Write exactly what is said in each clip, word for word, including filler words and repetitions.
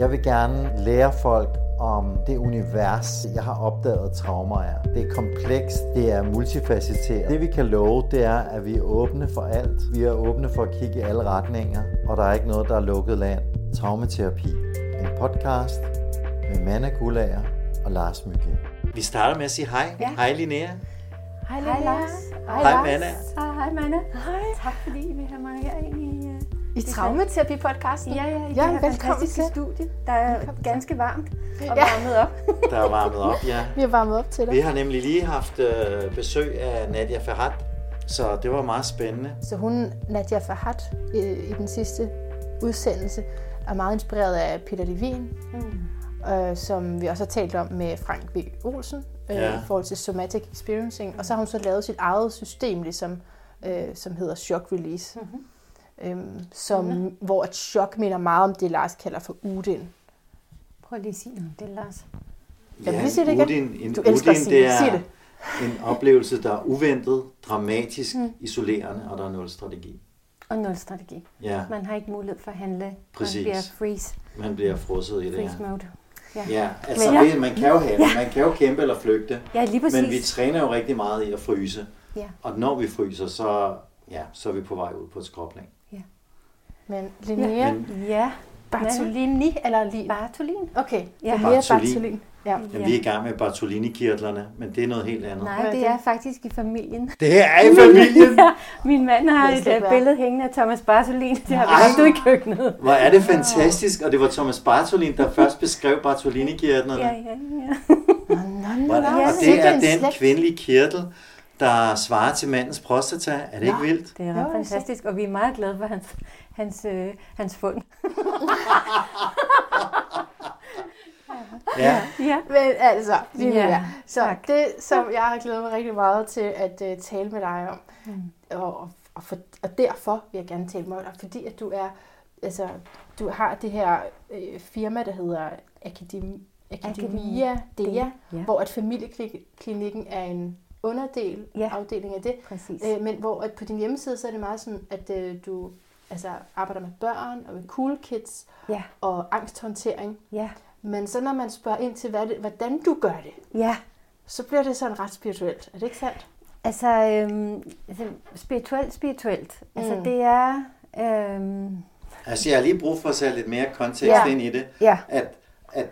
Jeg vil gerne lære folk om det univers, jeg har opdaget traumer er. Det er komplekst, det er multifacetteret. Det vi kan love, det er, at vi er åbne for alt. Vi er åbne for at kigge i alle retninger, og der er ikke noget, der er lukket land. Traumaterapi. En podcast med Manna Guldager og Lars Mygind. Vi starter med at sige hej. Ja. Hej Linnea. Hej Lars. Hej, hej Manna. Hej Manna. Hej. Tak fordi I vil have mig herind i... Uh, I Traumaterapi-podcasten? Ja, ja, i ja, det her velkommen fantastiske til. studie. Der er Velkommen ganske varmt og Ja. varmet op. Der er varmet op, ja. Vi har varmet op til dig. Vi har nemlig lige haft øh, besøg af Nadia Farhat, så det var meget spændende. Så hun, Nadia Farhat, i, i den sidste udsendelse, er meget inspireret af Peter Levine, mm. øh, som vi også har talt om med Frank V. Olsen, øh, Ja. i forhold til somatic experiencing. Og så har hun så lavet sit eget system, ligesom, øh, som hedder shock release. Mm-hmm. Øhm, som, mm. hvor et chok minder meget om det, Lars kalder for Udin. Prøv lige at sige noget om det, Lars. Jeg vil lige sige det igen. Udin, en, Du elsker at Udin, sige det det. er Sig det. en oplevelse, der er uventet, dramatisk, mm. isolerende, og der er nul strategi. Og nul strategi. Ja, Man har ikke mulighed for at handle. Præcis. Man bliver freeze, man bliver frosset i det freeze her. mode. Ja. Ja, altså Men- ja. man kan jo handle, man kan jo kæmpe eller flygte, Ja, lige præcis. men vi træner jo rigtig meget i at fryse. Ja. Og når vi fryser, så, ja, så er vi på vej ud på et skråplan. Men Linnea Men Ja, Bartolini, eller Lin? Bartolin. Okay, Ja. Linnea Bartolin. Bartolin. Ja. ja. vi er i gang med Bartolini-kirtlerne, men det er noget helt andet. Nej, Hvad er det det? er faktisk i familien. Det her er i familien! Ja, min mand har Det et skal uh, være. billede hængende af Thomas Bartolin. Det har vi Ej. haft ude i køkkenet. Hvor er det fantastisk, og det var Thomas Bartolin, der først beskrev Bartolini-kirtlerne. Ja, ja, ja. Nå, nå, nå, Hvor- nå. Og Sikke det er en den slægt. kvindelige kirtel, der svarer til mandens prostata. Er det ikke Nå. vildt? Det er Jo, ret det er fantastisk, og vi er meget glade for hans, hans, øh, hans fund. Ja. Ja. Men altså, Linnea, Ja, så tak. det, som jeg har glædet mig rigtig meget til at uh, tale med dig om, Mm. og, og, for, og derfor vil jeg gerne tale med dig, fordi at du er, altså, du har det her øh, firma, der hedder Akademi, Akademia Dea, Ja, hvor at familieklinikken er en underdel, Ja. afdeling af det, præcis. øh, men hvor at på din hjemmeside, så er det meget sådan, at øh, du altså, arbejder med børn og med cool kids Ja, og angsthåndtering. ja, Men så når man spørger ind til, hvad det, hvordan du gør det, ja. så bliver det sådan ret spirituelt. Er det ikke sandt? Altså, øhm, altså spirituelt, spirituelt. Altså, Mm. det er... Øhm, Altså, jeg har lige brug for at sætte lidt mere kontekst Ja. ind i det. ja, At, at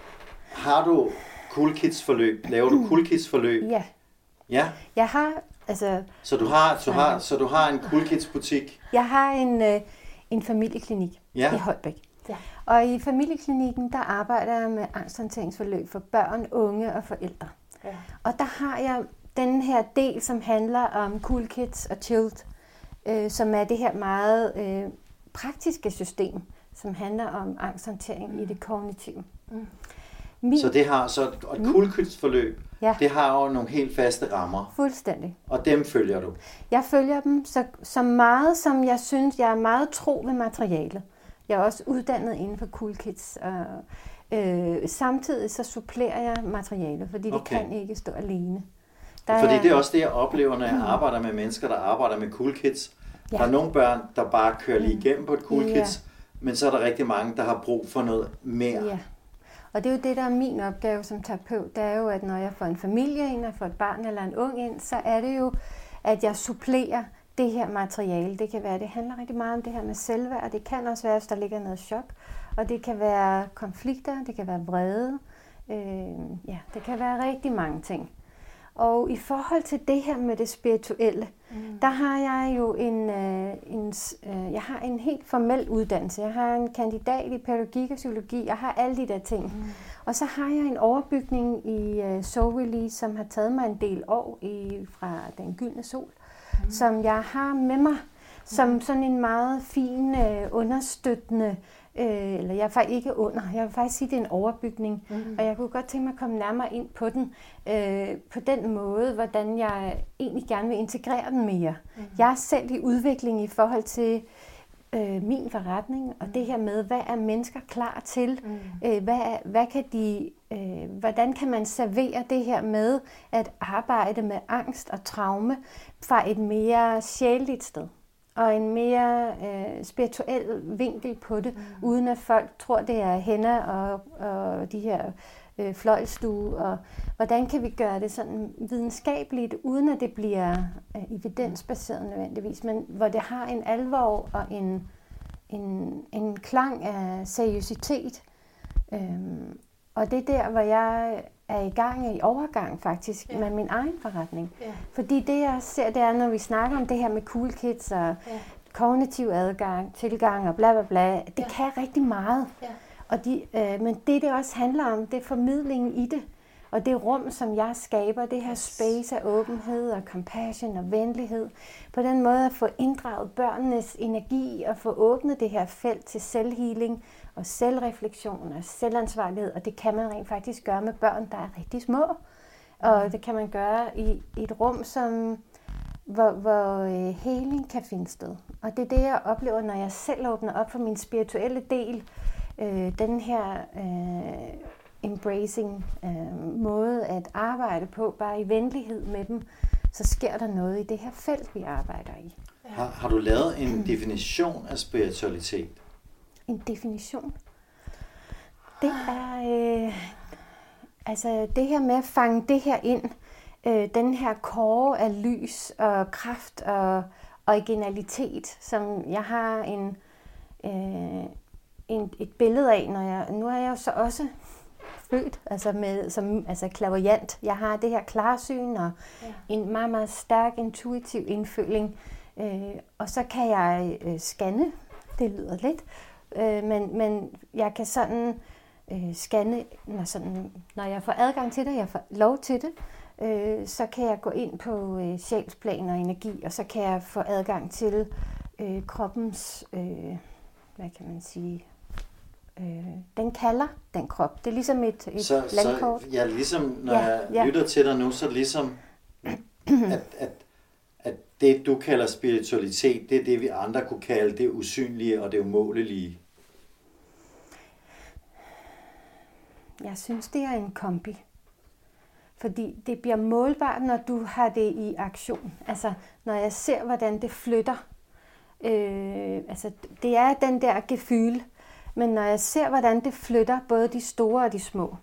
har du cool kids forløb, laver du cool kids forløb? ja. Ja. Jeg har, altså, Så du har, du har, så du har en cool kids butik? jeg har en, øh, en familieklinik Ja. i Holbæk. Ja. Og i familieklinikken, der arbejder jeg med angsthåndteringsforløb for børn, unge og forældre. Ja. Og der har jeg den her del, som handler om cool kids og chilled, øh, som er det her meget øh, praktiske system, som handler om angsthåndtering mm. i det kognitive. Mm. Min, Så det har, så og et cool kids forløb, Ja. det har jo nogle helt faste rammer, Fuldstændig. og dem følger du. Jeg følger dem så, så meget, som jeg synes, jeg er meget tro ved materialet. Jeg er også uddannet inden for Cool Kids, og øh, samtidig så supplerer jeg materialet, fordi det Okay. kan ikke stå alene. Der Fordi det er også det, jeg oplever, når jeg arbejder med mennesker, der arbejder med cool kids. Ja. Der er nogle børn, der bare kører lige igennem på et cool Ja. kids, men så er der rigtig mange, der har brug for noget mere. Ja. Og det er jo det, der er min opgave som terapeut. Det er jo, at når jeg får en familie ind, og får et barn eller en ung ind, så er det jo, at jeg supplerer det her materiale. Det kan være, det handler rigtig meget om det her med selvværd. Det kan også være, hvis der ligger noget chok. Og det kan være konflikter, det kan være vrede. Øh, ja, det kan være rigtig mange ting. Og i forhold til det her med det spirituelle, mm. der har jeg jo en, øh, en, øh, jeg har en helt formel uddannelse. Jeg har en kandidat i pædagogik og psykologi. Jeg har alle de der ting. Mm. Og så har jeg en overbygning i øh, Soul Release, som har taget mig en del år i, fra Den Gyldne Sol, mm. som jeg har med mig som sådan en meget fin, øh, understøttende, øh, eller jeg er faktisk ikke under, jeg vil faktisk sige, det er en overbygning, mm. og jeg kunne godt tænke mig at komme nærmere ind på den, øh, på den måde, hvordan jeg egentlig gerne vil integrere den mere. Mm. Jeg er selv i udvikling i forhold til øh, min forretning, og det her med, hvad er mennesker klar til, mm. øh, hvad, er, hvad kan de, øh, hvordan kan man servere det her med at arbejde med angst og traume fra et mere sjæleligt sted. og en mere øh, spirituel vinkel på det, mm. uden at folk tror, det er hænder og, og de her øh, fløjlstue. Og hvordan kan vi gøre det sådan videnskabeligt, uden at det bliver øh, evidensbaseret nødvendigvis, men hvor det har en alvor og en, en, en klang af seriøsitet. Øhm, og det er der, hvor jeg er i gang, i overgang faktisk, ja. med min egen forretning. Ja. Fordi det, jeg ser, det er, når vi snakker om det her med cool kids og ja. kognitiv adgang, tilgang og bla bla bla, det ja. kan rigtig meget. Ja. Og de, øh, men det, det også handler om, det er formidlingen i det. Og det rum, som jeg skaber, det her space af åbenhed og compassion og venlighed. På den måde at få inddraget børnenes energi og få åbnet det her felt til selvhealing og selvreflektion og selvansvarlighed. Og det kan man rent faktisk gøre med børn, der er rigtig små. Og det kan man gøre i, i et rum, som, hvor, hvor øh, healing kan finde sted. Og det er det, jeg oplever, når jeg selv åbner op for min spirituelle del. Øh, den her øh, embracing øh, måde at arbejde på, bare i venlighed med dem, så sker der noget i det her felt, vi arbejder i. Har, har du lavet en definition af spiritualitet? En definition? Det er øh, altså det her med at fange det her ind, øh, den her kåre af lys og kraft og originalitet, som jeg har en, øh, en, et billede af, når jeg, nu er jeg jo så også født, altså med, som altså clairvoyant. Jeg har det her klarsyn og ja. en meget, meget stærk intuitiv indføling, øh, og så kan jeg øh, scanne, det lyder lidt, øh, men, men jeg kan sådan øh, scanne, når, sådan, når jeg får adgang til det, jeg får lov til det, øh, så kan jeg gå ind på øh, sjælsplan og energi, og så kan jeg få adgang til øh, kroppens, øh, hvad kan man sige, øh, den kalder den krop. Det er ligesom et, et så, landkort. Så ja, ligesom når ja, jeg ja. lytter til dig nu, så ligesom at, at, at det du kalder spiritualitet, det er det vi andre kunne kalde det usynlige og det umålelige. Jeg synes, det er en kombi. Fordi det bliver målbart, når du har det i aktion. Altså, når jeg ser, hvordan det flytter. Øh, altså, det er den der gefyl. Men når jeg ser, hvordan det flytter, både de store og de små.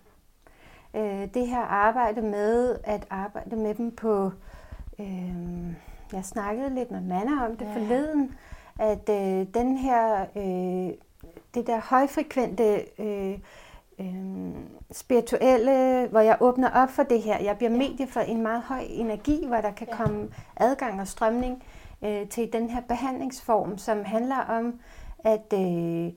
Øh, det her arbejde med at arbejde med dem på... Øh, jeg snakkede lidt med Manna om det ja. forleden, at øh, den her... Øh, det der højfrekvente... Øh, Øhm, spirituelle, hvor jeg åbner op for det her. Jeg bliver medie for en meget høj energi, hvor der kan ja. komme adgang og strømning øh, til den her behandlingsform, som handler om, at øh,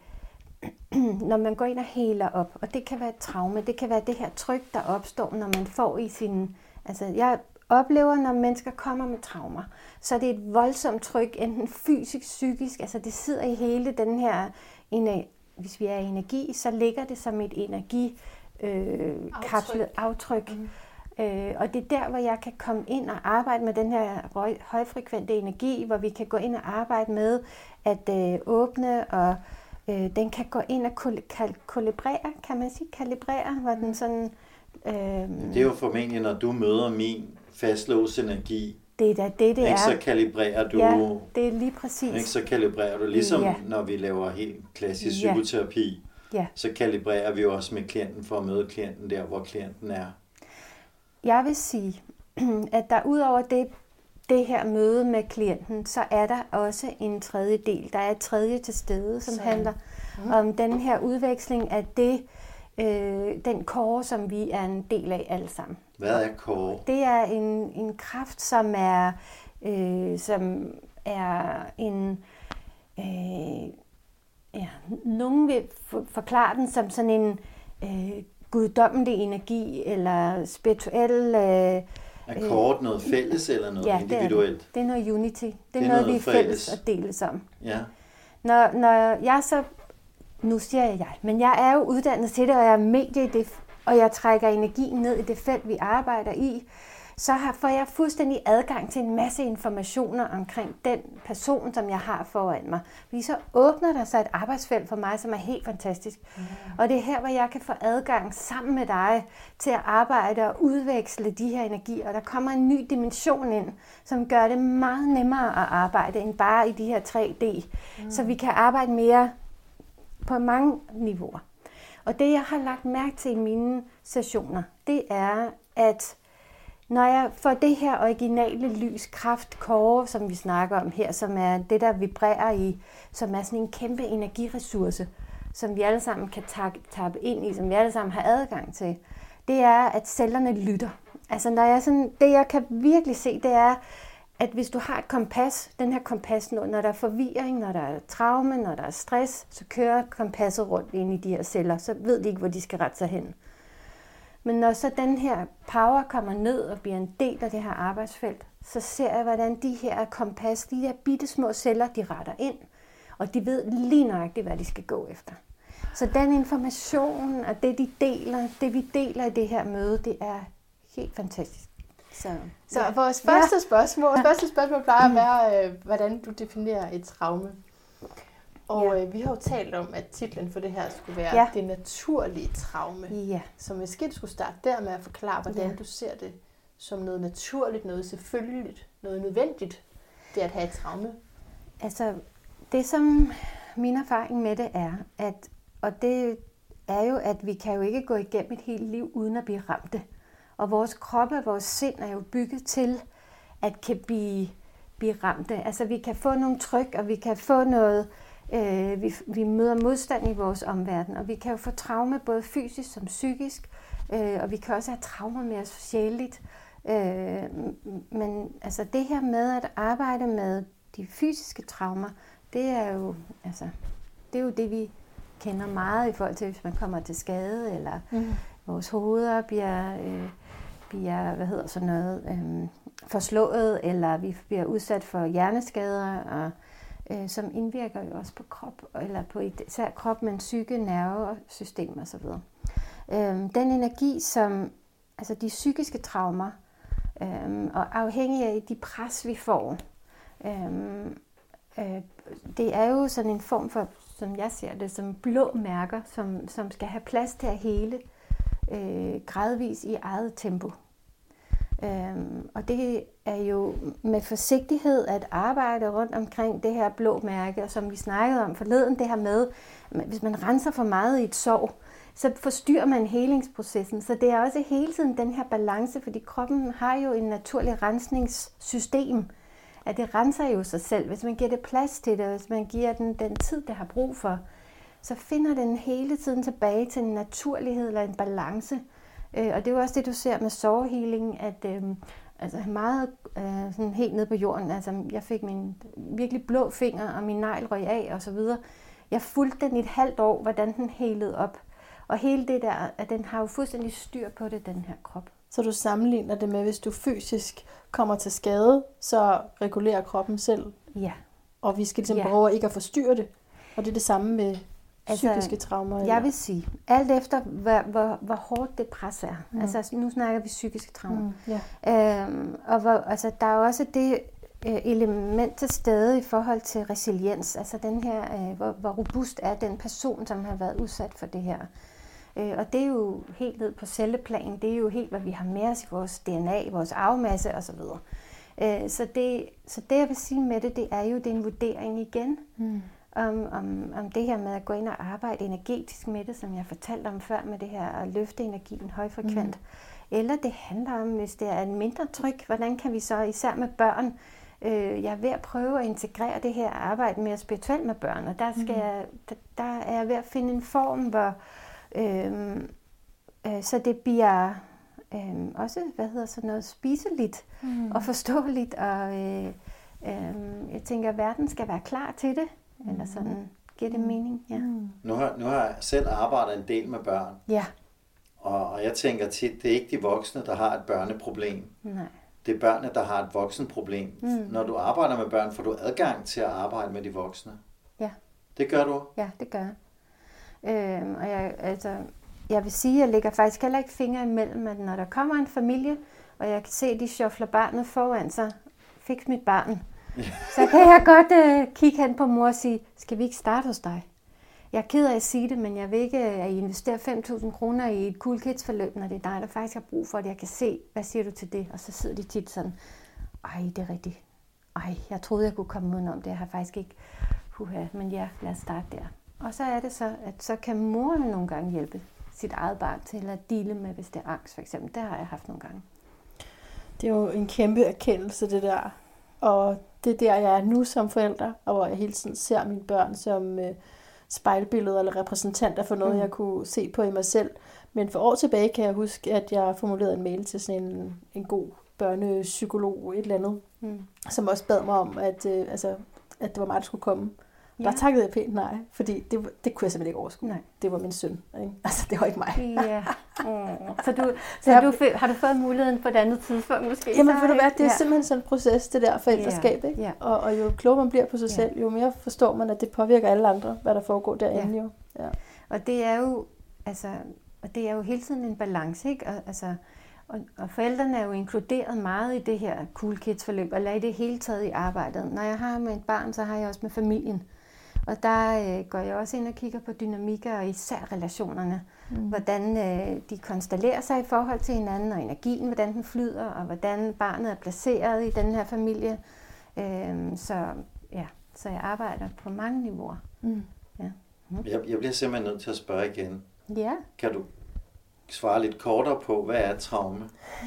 når man går ind og heler op, og det kan være et traume, det kan være det her tryk, der opstår, når man får i sin... Altså, jeg oplever, når mennesker kommer med traumer, så er det et voldsomt tryk, enten fysisk, psykisk, altså det sidder i hele den her... En, hvis vi er i energi, så ligger det som et energikapslet øh, aftryk. Mm. Øh, og det er der, hvor jeg kan komme ind og arbejde med den her røg, højfrekvente energi, hvor vi kan gå ind og arbejde med at øh, åbne, og øh, den kan gå ind og kal- kalibrere, kan man sige, kalibrere, hvor den sådan... Øh, det er jo formentlig, når du møder min fastlåst energi, det er da det, det ikke, er. så kalibrerer du... Ja, det er lige præcis. Ikke, så kalibrerer du, ligesom ja. når vi laver helt klassisk ja. psykoterapi, ja. så kalibrerer vi også med klienten for at møde klienten der, hvor klienten er. Jeg vil sige, at der udover det, det her møde med klienten, så er der også en tredje del. Der er et tredje til stede, som så. handler mm. om den her udveksling af det, øh, den kåre, som vi er en del af alle sammen. Hvad er kåre? Det er en, en kraft, som er, øh, som er en... Øh, ja, nogen vil forklare den som sådan en øh, guddommelig energi, eller spirituel... Øh, er kort noget fælles, eller noget ja, individuelt? Det er, det er noget unity. Det er, det er noget, noget, vi er fælles. fælles og deles om. Ja. Når, når jeg så... Nu siger jeg jeg, men jeg er jo uddannet til det, og jeg er medie i det, og jeg trækker energien ned i det felt, vi arbejder i. så har, får jeg fuldstændig adgang til en masse informationer omkring den person, som jeg har foran mig. Fordi så åbner der sig et arbejdsfelt for mig, som er helt fantastisk. Mm. Og det er her, hvor jeg kan få adgang sammen med dig til at arbejde og udveksle de her energier. Og der kommer en ny dimension ind, som gør det meget nemmere at arbejde end bare i de her tre D. Mm. Så vi kan arbejde mere på mange niveauer. Og det, jeg har lagt mærke til i mine sessioner, det er, at når jeg får det her originale lys, kraft, core, som vi snakker om her, som er det, der vibrerer i, som er sådan en kæmpe energiressource, som vi alle sammen kan tappe ind i, som vi alle sammen har adgang til, det er, at cellerne lytter. Altså, når jeg sådan, det, jeg kan virkelig se, det er, at hvis du har et kompas, den her kompas, når der er forvirring, når der er traume, når der er stress, så kører kompasset rundt ind i de her celler, så ved de ikke, hvor de skal rette sig hen. Men når så den her power kommer ned og bliver en del af det her arbejdsfelt, så ser jeg, hvordan de her kompas, de her bitte små celler, de retter ind, og de ved lige nøjagtigt, hvad de skal gå efter. Så den information og det, de deler, det vi deler i det her møde, det er helt fantastisk. Så, så ja. vores første ja. spørgsmål, vores første spørgsmål plejer at være, øh, hvordan du definerer et traume. Og ja. øh, vi har jo talt om, at titlen for det her skulle være ja. det naturlige traume. Ja. Så måske du skulle starte der med at forklare, hvordan ja. du ser det som noget naturligt, noget selvfølgeligt, noget nødvendigt, det at have et traume. Altså, det som min erfaring med det er, at, og det er jo, at vi kan jo ikke gå igennem et helt liv uden at blive ramte. Og vores kroppe og vores sind er jo bygget til at kan blive, blive ramte. Altså vi kan få nogle tryk, og vi kan få noget, øh, vi, vi møder modstand i vores omverden, og vi kan jo få traume både fysisk som psykisk, øh, og vi kan også have traumer mere sjældent. Øh, men altså det her med at arbejde med de fysiske traumer, det er jo, altså, det er jo det, vi kender meget i forhold til, hvis man kommer til skade, eller mm. vores hoveder bliver... Øh, bliver, hvad hedder sådan noget, øhm, forslået, eller vi bliver udsat for hjerneskader, og, øh, som indvirker jo også på krop, eller på især krop, men psyke, nervesystem og så videre. Øhm, den energi, som, altså de psykiske traumer, øhm, og afhængig af de pres, vi får, øhm, øh, det er jo sådan en form for, som jeg ser det, som blå mærker, som, som skal have plads til at hele, Øh, gradvis i eget tempo. Øhm, og det er jo med forsigtighed at arbejde rundt omkring det her blå mærke, og som vi snakkede om forleden, det her med, hvis man renser for meget i et sår, så forstyrrer man helingsprocessen. Så det er også hele tiden den her balance, fordi kroppen har jo en naturlig rensningssystem, at det renser jo sig selv, hvis man giver det plads til det, hvis man giver den den tid, det har brug for, så finder den hele tiden tilbage til en naturlighed eller en balance. Øh, og det er jo også det, du ser med sårhealing, at øh, altså meget øh, sådan helt ned på jorden, altså jeg fik min virkelig blå finger, og min negl røg af og så videre. Jeg fulgte den i et halvt år, hvordan den helede op. Og hele det der, at den har jo fuldstændig styr på det, den her krop. Så du sammenligner det med, hvis du fysisk kommer til skade, så regulerer kroppen selv? Ja. Og vi skal ligesom ja. prøve ikke at forstyrre det? Og det er det samme med psykiske altså, traumer? Eller? Jeg vil sige, alt efter hvor, hvor, hvor hårdt det pres er. Mm. Altså nu snakker vi psykiske traumer. Mm, yeah. øhm, og hvor, altså, der er også det øh, element til stede i forhold til resiliens. Altså den her, øh, hvor, hvor robust er den person, som har været udsat for det her. Øh, og det er jo helt ned på celleplan. Det er jo helt, hvad vi har med os i vores D N A, vores arvemasse osv. Øh, så, det, så det, jeg vil sige med det, det er jo det er en vurdering igen. Mm. Om, om, om det her med at gå ind og arbejde energetisk med det, som jeg fortalte om før, med det her at løfte energien højfrekvent. Mm. Eller det handler om, hvis det er en mindre tryk, hvordan kan vi så, især med børn, øh, jeg er ved at prøve at integrere det her arbejde mere spirituelt med børn, og der, skal mm. jeg, der, der er jeg ved at finde en form, hvor øh, øh, så det bliver øh, også, hvad hedder sådan noget, spiseligt mm. og forståeligt, og øh, øh, jeg tænker, at verden skal være klar til det. Eller sådan, giver det mening? Ja. Nu har, nu har jeg selv arbejdet en del med børn. Ja. Og, og jeg tænker tit, det er ikke de voksne, der har et børneproblem. Nej. Det er børnene, der har et voksenproblem. Mm. Når du arbejder med børn, får du adgang til at arbejde med de voksne. Ja. Det gør du? Ja, det gør jeg. Øhm, og jeg, altså, jeg vil sige, at jeg lægger faktisk heller ikke fingre imellem, at når der kommer en familie, og jeg kan se, at de shuffler barnet foran sig. Fix mit barn. Så kan jeg godt øh, kigge hen på mor og sige, skal vi ikke starte hos dig? Jeg er ked af at sige det, men jeg vil ikke, at I investerer fem tusind kroner i et Cool Kids forløb, når det er dig, der faktisk har brug for det. Jeg kan se, hvad siger du til det? Og så sidder de tit sådan, ej, det er rigtigt. Ej, jeg troede, jeg kunne komme udenom det. Jeg har faktisk ikke, puha, men ja, lad os starte der. Og så er det så, at så kan mor nogle gange hjælpe sit eget barn til at dele med, hvis det er angst, for eksempel. Det har jeg haft nogle gange. Det er jo en kæmpe erkendelse, det der. Og det er der, jeg er nu som forælder, og hvor jeg hele tiden ser mine børn som øh, spejlbilleder eller repræsentanter for noget, mm. jeg kunne se på i mig selv. Men for år tilbage kan jeg huske, at jeg formulerede en mail til sådan en, en god børnepsykolog, et eller andet, mm. som også bad mig om, at, øh, altså, at det var mig, der skulle komme. Ja. Der takkede jeg pænt nej, fordi det, det kunne jeg simpelthen ikke overskue. Nej. Det var min søn, ikke? Altså, det var ikke mig. Ja. Mm. Så, du, så jeg, du, har du fået muligheden på et andet tidspunkt måske? Jamen, ved du hvad, det er ja. simpelthen sådan en proces, det der forældreskab, ikke? Ja. Og, og jo klogere man bliver på sig ja. selv, jo mere forstår man, at det påvirker alle andre, hvad der foregår derinde ja. jo. Ja. Og det er jo, altså, og det er jo hele tiden en balance, ikke? Og, altså, og, og forældrene er jo inkluderet meget i det her Cool Kids forløb, eller i det hele taget i arbejdet. Når jeg har med et barn, så har jeg også med familien. Og der øh, går jeg også ind og kigger på dynamikker, og især relationerne. Mm. Hvordan øh, de konstellerer sig i forhold til hinanden, og energien, hvordan den flyder, og hvordan barnet er placeret i den her familie. Øh, så, ja, så jeg arbejder på mange niveauer. Mm. Ja. Mm. Jeg, jeg bliver simpelthen nødt til at spørge igen. Ja. Kan du svare lidt kortere på, hvad er traume?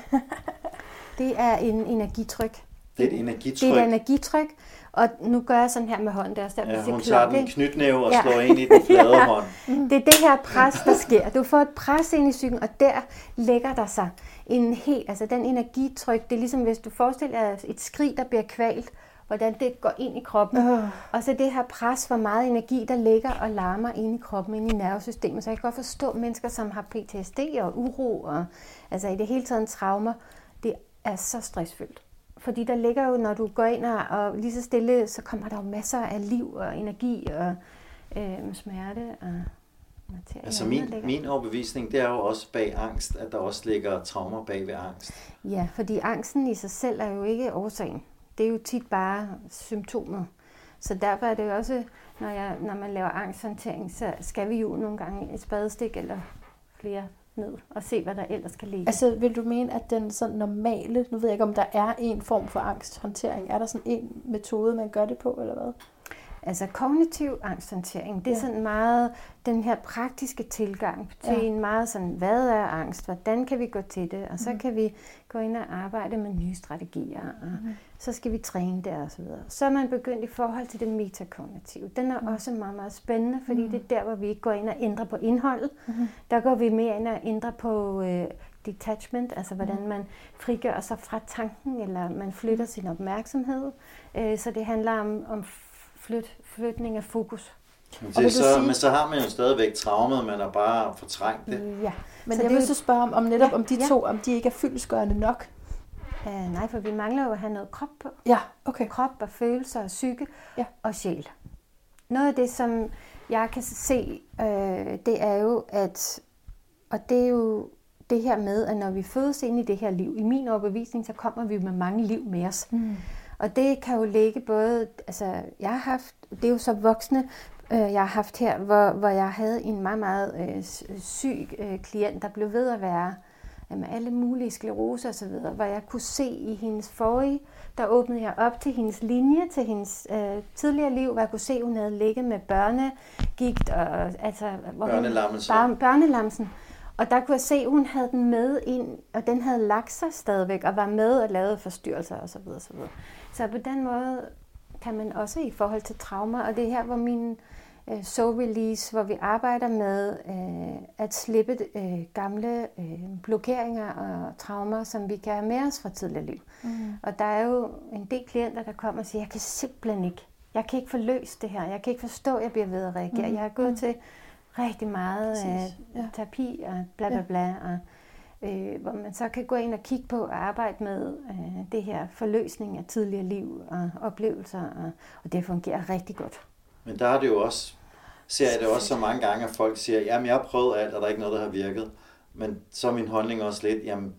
Det er en energitryk. Det er et energitryk? Det er et energitryk. Og nu gør jeg sådan her med hånden, der er ja, hun tager den knytnæve og ja. slår ind i den flade ja. hånd. Det er det her pres, der sker. Du får et pres ind i psyken, og der lægger der sig en helt, altså den energitryk, det er ligesom hvis du forestiller dig et skrig, der bliver kvalt, hvordan det går ind i kroppen. Uh. Og så det her pres, hvor meget energi, der ligger og larmer ind i kroppen, ind i nervesystemet. Så jeg kan godt forstå mennesker, som har P T S D og uro, og altså i det hele taget traumer, det er så stressfyldt. Fordi der ligger jo, når du går ind og, og lige så stille, så kommer der jo masser af liv og energi og øh, smerte og materie. Altså min, min overbevisning, det er jo også bag angst, at der også ligger traumer bag ved angst. Ja, fordi angsten i sig selv er jo ikke årsagen. Det er jo tit bare symptomer. Så derfor er det jo også, når, jeg, når man laver angsthåndtering, så skal vi jo nogle gange et spadestik eller flere ned og se, hvad der ellers kan ligge. Altså, vil du mene, at den sådan normale, nu ved jeg ikke, om der er en form for angsthåndtering, er der sådan en metode, man gør det på, eller hvad? Altså, kognitiv angsthåndtering, det er ja. sådan meget den her praktiske tilgang til ja. en meget sådan, hvad er angst, hvordan kan vi gå til det, og så mm. kan vi gå ind og arbejde med nye strategier, og mm. så skal vi træne der og så videre. Så er man begyndt i forhold til det metakognitive. Den er mm. også meget, meget spændende, fordi mm. det er der, hvor vi ikke går ind og ændrer på indholdet. Mm. Der går vi mere ind og ændrer på øh, detachment, altså hvordan mm. man frigør sig fra tanken, eller man flytter sin opmærksomhed. Øh, så det handler om, om flyt, flytning af fokus. Men, det, så, sige... men så har man jo stadigvæk traumet, man har bare fortrængt det. Ja, men så jeg vil så spørge om, om netop ja, om de ja. to, om de ikke er fyldestgørende nok. Uh, nej, for vi mangler jo at have noget krop på. Ja, okay. Krop og følelser og psyke ja. og sjæl. Noget af det, som jeg kan se, øh, det er jo, at, og det er jo det her med, at når vi fødes ind i det her liv, i min overbevisning, så kommer vi med mange liv med os. Mm. Og det kan jo ligge både, altså jeg har haft, det er jo så voksne, øh, jeg har haft her, hvor, hvor jeg havde en meget, meget øh, syg øh, klient, der blev ved at være øh, med alle mulige sklerose og så videre, hvor jeg kunne se i hendes forrige, der åbnede jeg op til hendes linje, til hendes øh, tidligere liv, hvor jeg kunne se, at hun havde ligget med børnegigt, og altså børnelammelsen. Hun, børnelammelsen. Og der kunne jeg se, at hun havde den med ind, og den havde lagt sig stadigvæk, og var med og lavede forstyrrelser osv. Så, så på den måde kan man også i forhold til traumer, og det er her, hvor min øh, soul release, hvor vi arbejder med øh, at slippe øh, gamle øh, blokeringer og traumer, som vi kan have med os fra tidligere liv. Mm. Og der er jo en del klienter, der kommer og siger, jeg kan simpelthen ikke, jeg kan ikke få løst det her, jeg kan ikke forstå, at jeg bliver ved at reagere. Mm. Jeg har gået mm. til rigtig meget øh, ja. terapi og bla bla bla, og, øh, hvor man så kan gå ind og kigge på og arbejde med øh, det her forløsning af tidligere liv og oplevelser, og, og det fungerer rigtig godt. Men der er det jo også, ser jeg det også så mange gange, at folk siger, jamen jeg har prøvet alt, og der er ikke noget, der har virket. Men så er min holdning også lidt, jamen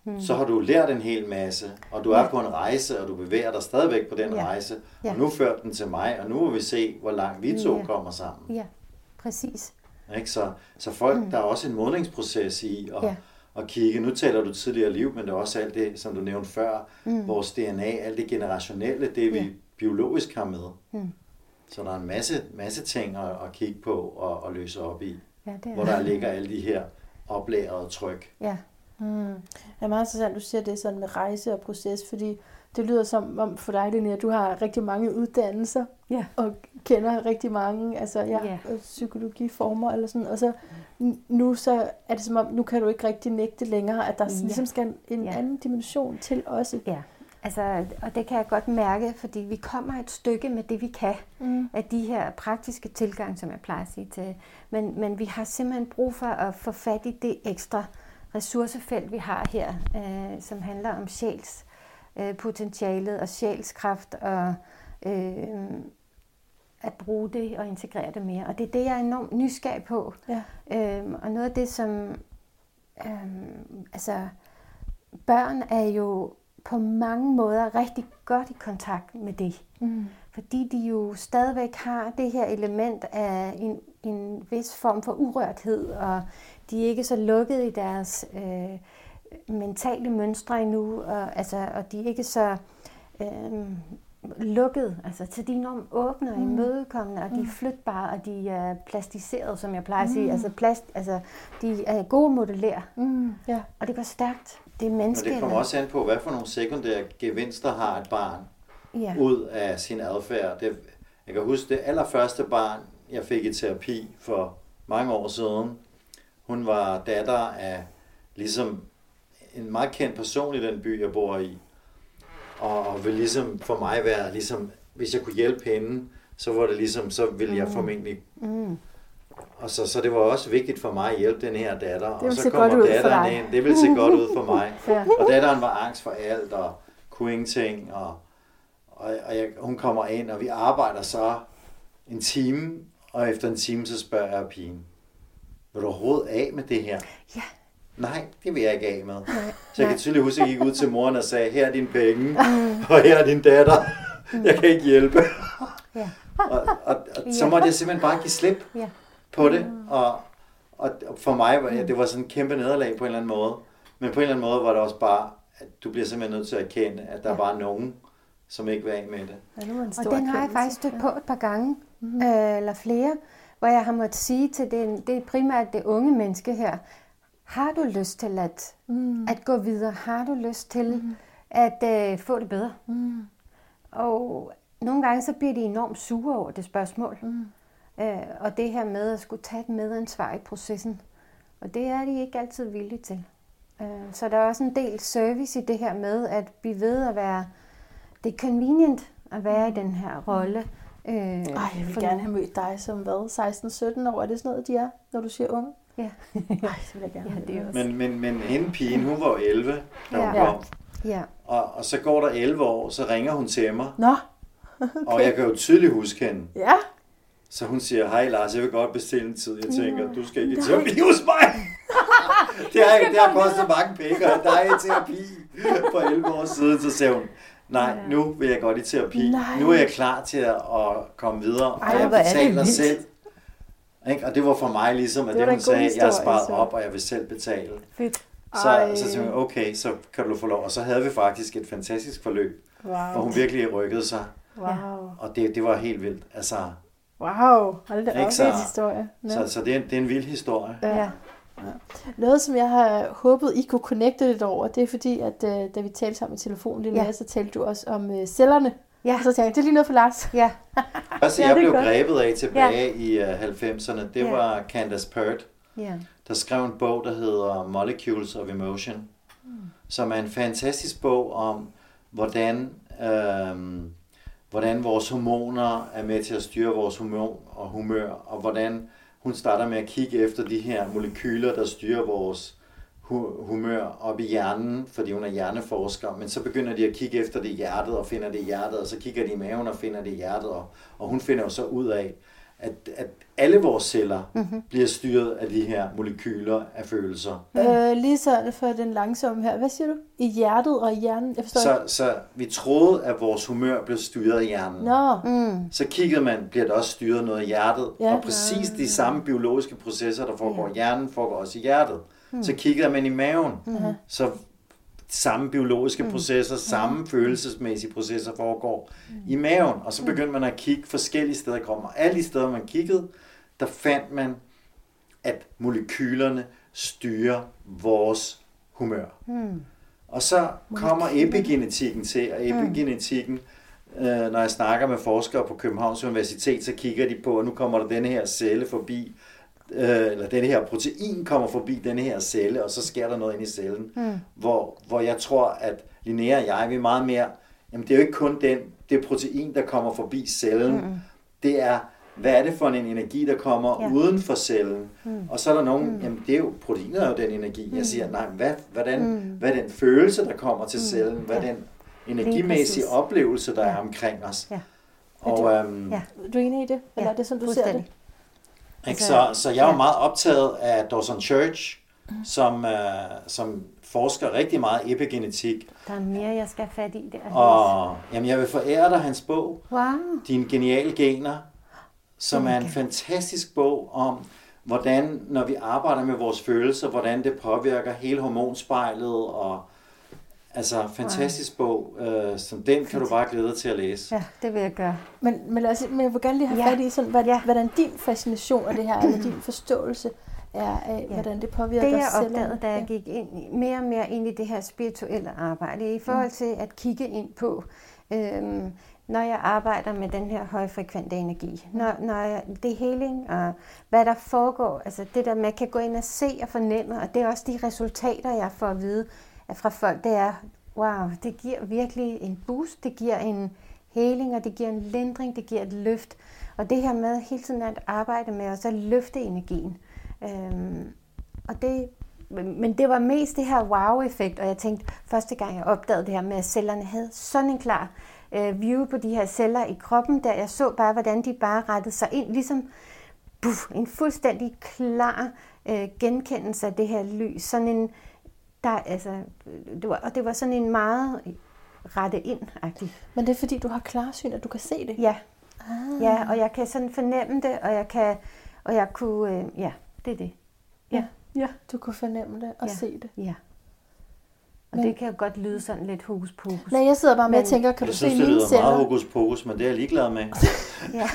mm. så har du lært en hel masse, og du er ja. på en rejse, og du bevæger dig stadigvæk på den ja. rejse, ja. og nu førte den til mig, og nu vil vi se, hvor langt vi to ja. kommer sammen. Ja, præcis. Ikke? Så, så folk, mm. der er også en modningsproces i at, ja. at kigge. Nu taler du tidligere liv, men det er også alt det, som du nævnte før, mm. vores D N A, alt det generationelle, det vi ja. biologisk har med. Mm. Så der er en masse, masse ting at, at kigge på og, og løse op i, ja, det er hvor der ligger alle de her oplærede tryk. Ja. Mm. Det er meget interessant, du siger det sådan med rejse og proces, fordi det lyder som om for dig, Linnea, at du har rigtig mange uddannelser ja. og kender rigtig mange altså, ja, yeah. psykologiformer eller sådan, og så nu så er det som om, nu kan du ikke rigtig nægte længere, at der ja. ligesom skal en ja. anden dimension til også. Ja. Altså, og det kan jeg godt mærke, fordi vi kommer et stykke med det, vi kan, mm. af de her praktiske tilgang, som jeg plejer at sige til. Men, men vi har simpelthen brug for at få fat i det ekstra ressourcefelt, vi har her, øh, som handler om sjælspotentialet og sjælskraft, og øh, at bruge det og integrere det mere. Og det er det, jeg er enormt nysgerrig på. Ja. Øh, og noget af det, som... Øh, altså, børn er jo på mange måder rigtig godt i kontakt med det. Mm. Fordi de jo stadigvæk har det her element af en, en vis form for urørthed, og de er ikke så lukket i deres øh, mentale mønstre endnu, og, altså, og de er ikke så øh, lukket. Altså, så de er enormt åbne og imødekommende, og de er flytbare, og de er plasticeret, som jeg plejer at sige. Mm. Altså, plast, altså, de er gode at modellere, mm. ja. og det går stærkt. Det er menneskeligt. Og det kommer også an på, hvad for nogle sekundære gevinster har et barn ja. ud af sin adfærd. Det, jeg kan huske det allerførste barn, jeg fik i terapi for mange år siden. Hun var datter af ligesom en meget kendt person i den by, jeg bor i. Og ville ligesom for mig være, ligesom, hvis jeg kunne hjælpe hende, så var det ligesom, så ville jeg formentlig... Mm. Og så, så det var også vigtigt for mig at hjælpe den her datter. Og så kommer datteren ind. Det ville se godt ud for mig. ja. Og datteren var angst for alt og kunne ingenting. Og, og, og jeg, hun kommer ind, og vi arbejder så en time. Og efter en time, så spørger jeg pigen, vil du overhovedet af med det her? Ja. Nej, det vil jeg ikke af med. Nej. Så jeg kan tydeligt huske, at jeg gik ud til moren og sagde, her er dine penge, mm. og her er din datter. Jeg kan ikke hjælpe. Ja. og, og, og så måtte jeg simpelthen bare give slip. Ja. på det, og, og for mig var det, det var sådan en kæmpe nederlag på en eller anden måde, men på en eller anden måde var det også bare, at du bliver simpelthen nødt til at erkende, at der ja. var nogen, som ikke var af med det. Ja, og den har jeg faktisk stødt på et par gange, mm-hmm. øh, eller flere, hvor jeg har måttet sige til det, det er primært det unge menneske her, har du lyst til at, mm. at gå videre? Har du lyst til mm. at øh, få det bedre? Mm. Og nogle gange så bliver de enormt sure over det spørgsmål. Mm. Øh, og det her med at skulle tage et medansvar i processen. Og det er de ikke altid villige til. Øh, så der er også en del service i det her med at blive ved at være, det er convenient at være i den her rolle. Øh, Ej, jeg vil gerne have mødt dig som hvad, seksten sytten år, er det sådan noget, de er, når du siger unge? Ja. Ej, det vil jeg gerne ja, det er også. Men, men, men hende pigen, hun var elleve, da hun ja. kom. Ja. Og, og så går der elleve år, så ringer hun til mig. Nå. Okay. Og jeg kan jo tydeligt huske hende. Ja. Så hun siger, hej Lars, jeg vil godt bestille en tid. Jeg tænker, du skal ikke i terapi hos mig. det har, det har kostet mange penge, og der er i terapi for elleve år siden. Så siger hun, nej, nu vil jeg godt i terapi. Nej. Nu er jeg klar til at, at komme videre, og jeg betaler selv. Ikke? Og det var for mig ligesom, at det, det hun sagde, historie, jeg har sparet så. op, og jeg vil selv betale. Fedt. Så, så tænkte jeg, okay, så kan du få lov. Og så havde vi faktisk et fantastisk forløb, wow. hvor hun virkelig rykkede sig. Wow. Og det, det var helt vildt. Altså, wow, hold da op, det er en historie. Ja. Så, så det, er en, det er en vild historie. Ja. Ja. Noget, som jeg har håbet, I kunne connecte lidt over, det er fordi, at uh, da vi talte sammen i telefonen, Linnea, ja. så talte du også om uh, cellerne. Ja. Og så tænkte jeg, det er lige noget for Lars. Ja. Altså, jeg ja, blev godt. grebet af tilbage ja. i uh, halvfemserne. Det ja. var Candace Pert, ja. der skrev en bog, der hedder Molecules of Emotion, mm. som er en fantastisk bog om, hvordan, øh, hvordan vores hormoner er med til at styre vores hormon og humør, og hvordan hun starter med at kigge efter de her molekyler, der styrer vores humør op i hjernen, fordi hun er hjerneforsker, men så begynder de at kigge efter det i hjertet, og finder det i hjertet, og så kigger de i maven og finder det i hjertet, og, og hun finder jo så ud af, at, at alle vores celler mm-hmm. bliver styret af de her molekyler af følelser. Øh, lige så for den langsomme her. Hvad siger du? I hjertet og i hjernen? Jeg forstår så, så vi troede, at vores humør blev styret af hjernen. Nå. Mm. Så kiggede man, bliver der også styret noget af hjertet. Ja. Og præcis de samme biologiske processer, der foregår i hjernen, foregår også i hjertet. Mm. Så kiggede man i maven. Mm. Så samme biologiske mm. processer, samme mm. følelsesmæssige processer foregår mm. i maven. Og så begyndte man at kigge forskellige steder i kroppen. Og alle de steder, man kiggede, der fandt man, at molekylerne styrer vores humør. Mm. Og så kommer epigenetikken til, og epigenetikken, øh, når jeg snakker med forskere på Københavns Universitet, så kigger de på, at nu kommer der denne her celle forbi, øh, eller denne her protein kommer forbi denne her celle, og så sker der noget ind i cellen, mm. hvor, hvor jeg tror, at Linnea og jeg, vi er meget mere, jamen det er jo ikke kun den, det protein, der kommer forbi cellen, mm. det er, hvad er det for en energi, der kommer ja. uden for cellen? Mm. Og så er der nogen, mm. jamen det er jo, proteinet er jo den energi. Mm. Jeg siger, nej, hvad, hvordan, mm. hvad er den følelse, der kommer til cellen? Hvad er ja. den energimæssige oplevelse, der ja. er omkring os? Ja. Og, øhm, ja. Du er enig i det? Eller ja. er det sådan, du ser det? Ikke? Så, så jeg er jo meget optaget af Dawson Church, mm. som, øh, som forsker rigtig meget i epigenetik. Der er mere, jeg skal have fat i det. Og jamen, jeg vil forære dig hans bog, wow. Dine geniale gener, som okay. er en fantastisk bog om, hvordan, når vi arbejder med vores følelser, hvordan det påvirker hele hormonspejlet, og altså fantastisk wow. bog, øh, som den kan du bare glæde dig til at læse. Ja, det vil jeg gøre. Men, men, altså, men jeg vil gerne lige have ja. fat i, sådan, hvad, ja. hvordan din fascination af det her, eller din forståelse er af, ja. hvordan det påvirker det, jeg cellerne. opdagede, da jeg gik ind, mere og mere ind i det her spirituelle arbejde, i forhold til at kigge ind på, øhm, når jeg arbejder med den her højfrekvente energi, når, når jeg, det er healing, og hvad der foregår, altså det der med, at kan gå ind og se og fornemme, og det er også de resultater, jeg får at vide fra folk, det er, wow, det giver virkelig en boost, det giver en healing, og det giver en lindring, det giver et løft, og det her med hele tiden at arbejde med, og så løfte energien. Øhm, og det, men det var mest det her wow-effekt, og jeg tænkte, første gang jeg opdagede det her med, at cellerne havde sådan en klar øh, view på de her celler i kroppen, der jeg så bare, hvordan de bare rettede sig ind, ligesom puff, en fuldstændig klar øh, genkendelse af det her lys. Sådan en, der, altså, det var, og det var sådan en meget rette ind-agtig. Men det er fordi, du har klarsyn, at du kan se det? Ja, ah. ja, og jeg kan sådan fornemme det, og jeg kan, og jeg kunne, øh, ja, det er det. Ja. Ja, du kunne fornemme det og ja. se det. Ja. Og men, det kan jo godt lyde sådan lidt hokus pokus. Nej, jeg sidder bare med og tænker, kan du se mine celler? Jeg synes, det lyder meget hokus pokus, men det er jeg ligeglad med. ja.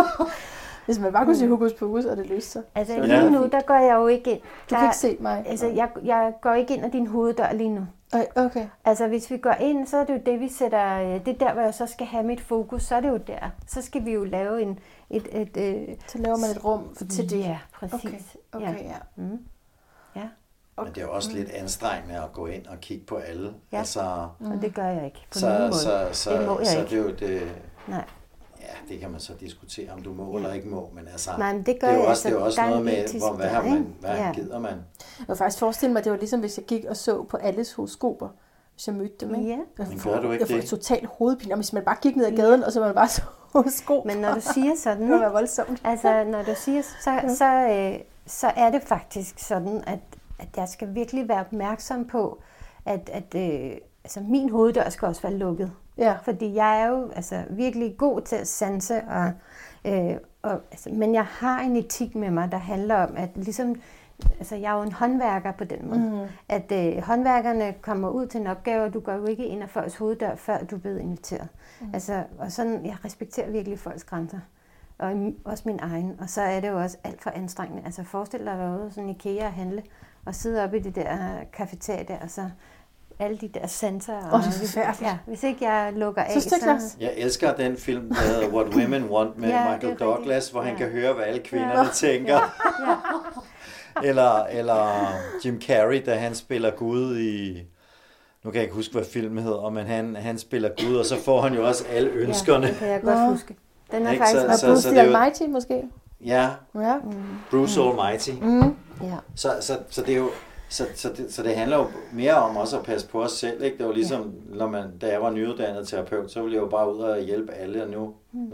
Hvis man bare kunne sige hokus pokus, og det løste sig. Altså så lige nu, der går jeg jo ikke ind. Du kan ikke se mig. Altså, jeg, jeg går ikke ind ad din hoveddør lige nu. Okay. Altså, hvis vi går ind, så er det jo det, vi sætter, det er der, hvor jeg så skal have mit fokus, så er det jo der. Så skal vi jo lave en, et, et, et så laver man et rum til det. Ja, præcis. Okay, okay ja. ja. Mm. Ja. Okay. Men det er jo også lidt anstrengende at gå ind og kigge på alle. Ja, altså, mm. og det gør jeg ikke på så, nogen måde. Så, så, det må jeg så ikke. det er jo det... Nej. Ja, det kan man så diskutere, om du må ja. eller ikke må, men altså, Nej, men det, gør det er jo jeg, også, det er også noget med, hvor, hvad, har man, hvad ja. gider man? Jeg vil faktisk forestille mig, at det var ligesom, hvis jeg gik og så på alles horoskoper, hvis jeg mødte dem. Ikke? Ja. Jeg men gør du ikke jeg det? får totalt hovedpine, og hvis man bare gik ned ad gaden, ja. og så man bare så horoskoper. Men når du siger sådan, det var voldsomt. Altså, når du siger, så, ja. så, øh, så er det faktisk sådan, at, at jeg skal virkelig være opmærksom på, at, at øh, altså, min hoveddør skal også være lukket. Ja. Fordi jeg er jo altså, virkelig god til at sanse, og, øh, og, altså, men jeg har en etik med mig, der handler om, at ligesom, altså, jeg er jo en håndværker på den måde, mm. at øh, håndværkerne kommer ud til en opgave, og du går jo ikke ind af folks hoveddør, før du er blevet inviteret. Mm. Altså, og sådan, jeg respekterer virkelig folks grænser, og også min egen, og så er det jo også alt for anstrengende. Altså forestil dig at være ude sådan i IKEA og handle, og sidde oppe i det der cafeteria der, og så alle de der sanser. Og oh, det er ja, hvis ikke jeg lukker af, så... så... Jeg elsker den film, der hedder What Women Want med ja, Michael Douglas, rigtigt. Hvor han ja. kan høre, hvad alle kvinderne ja. tænker. Ja. Ja. eller, eller Jim Carrey, da han spiller Gud i... Nu kan jeg ikke huske, hvad filmen hedder, men han, han spiller Gud, og så får han jo også alle ønskerne. Ja, det kan jeg godt Nå. huske. Den er ikke? faktisk... Så, så, Bruce så, så Almighty måske? Ja, ja. Mm. Bruce mm. Almighty. Mm. Ja. Så, så, så det er jo... Så, så, det, så det handler jo mere om også at passe på os selv, ikke? Det var ligesom, ja. når man, da jeg var nyuddannet terapeut, så ville jeg jo bare ud og hjælpe alle, og nu, mm. nu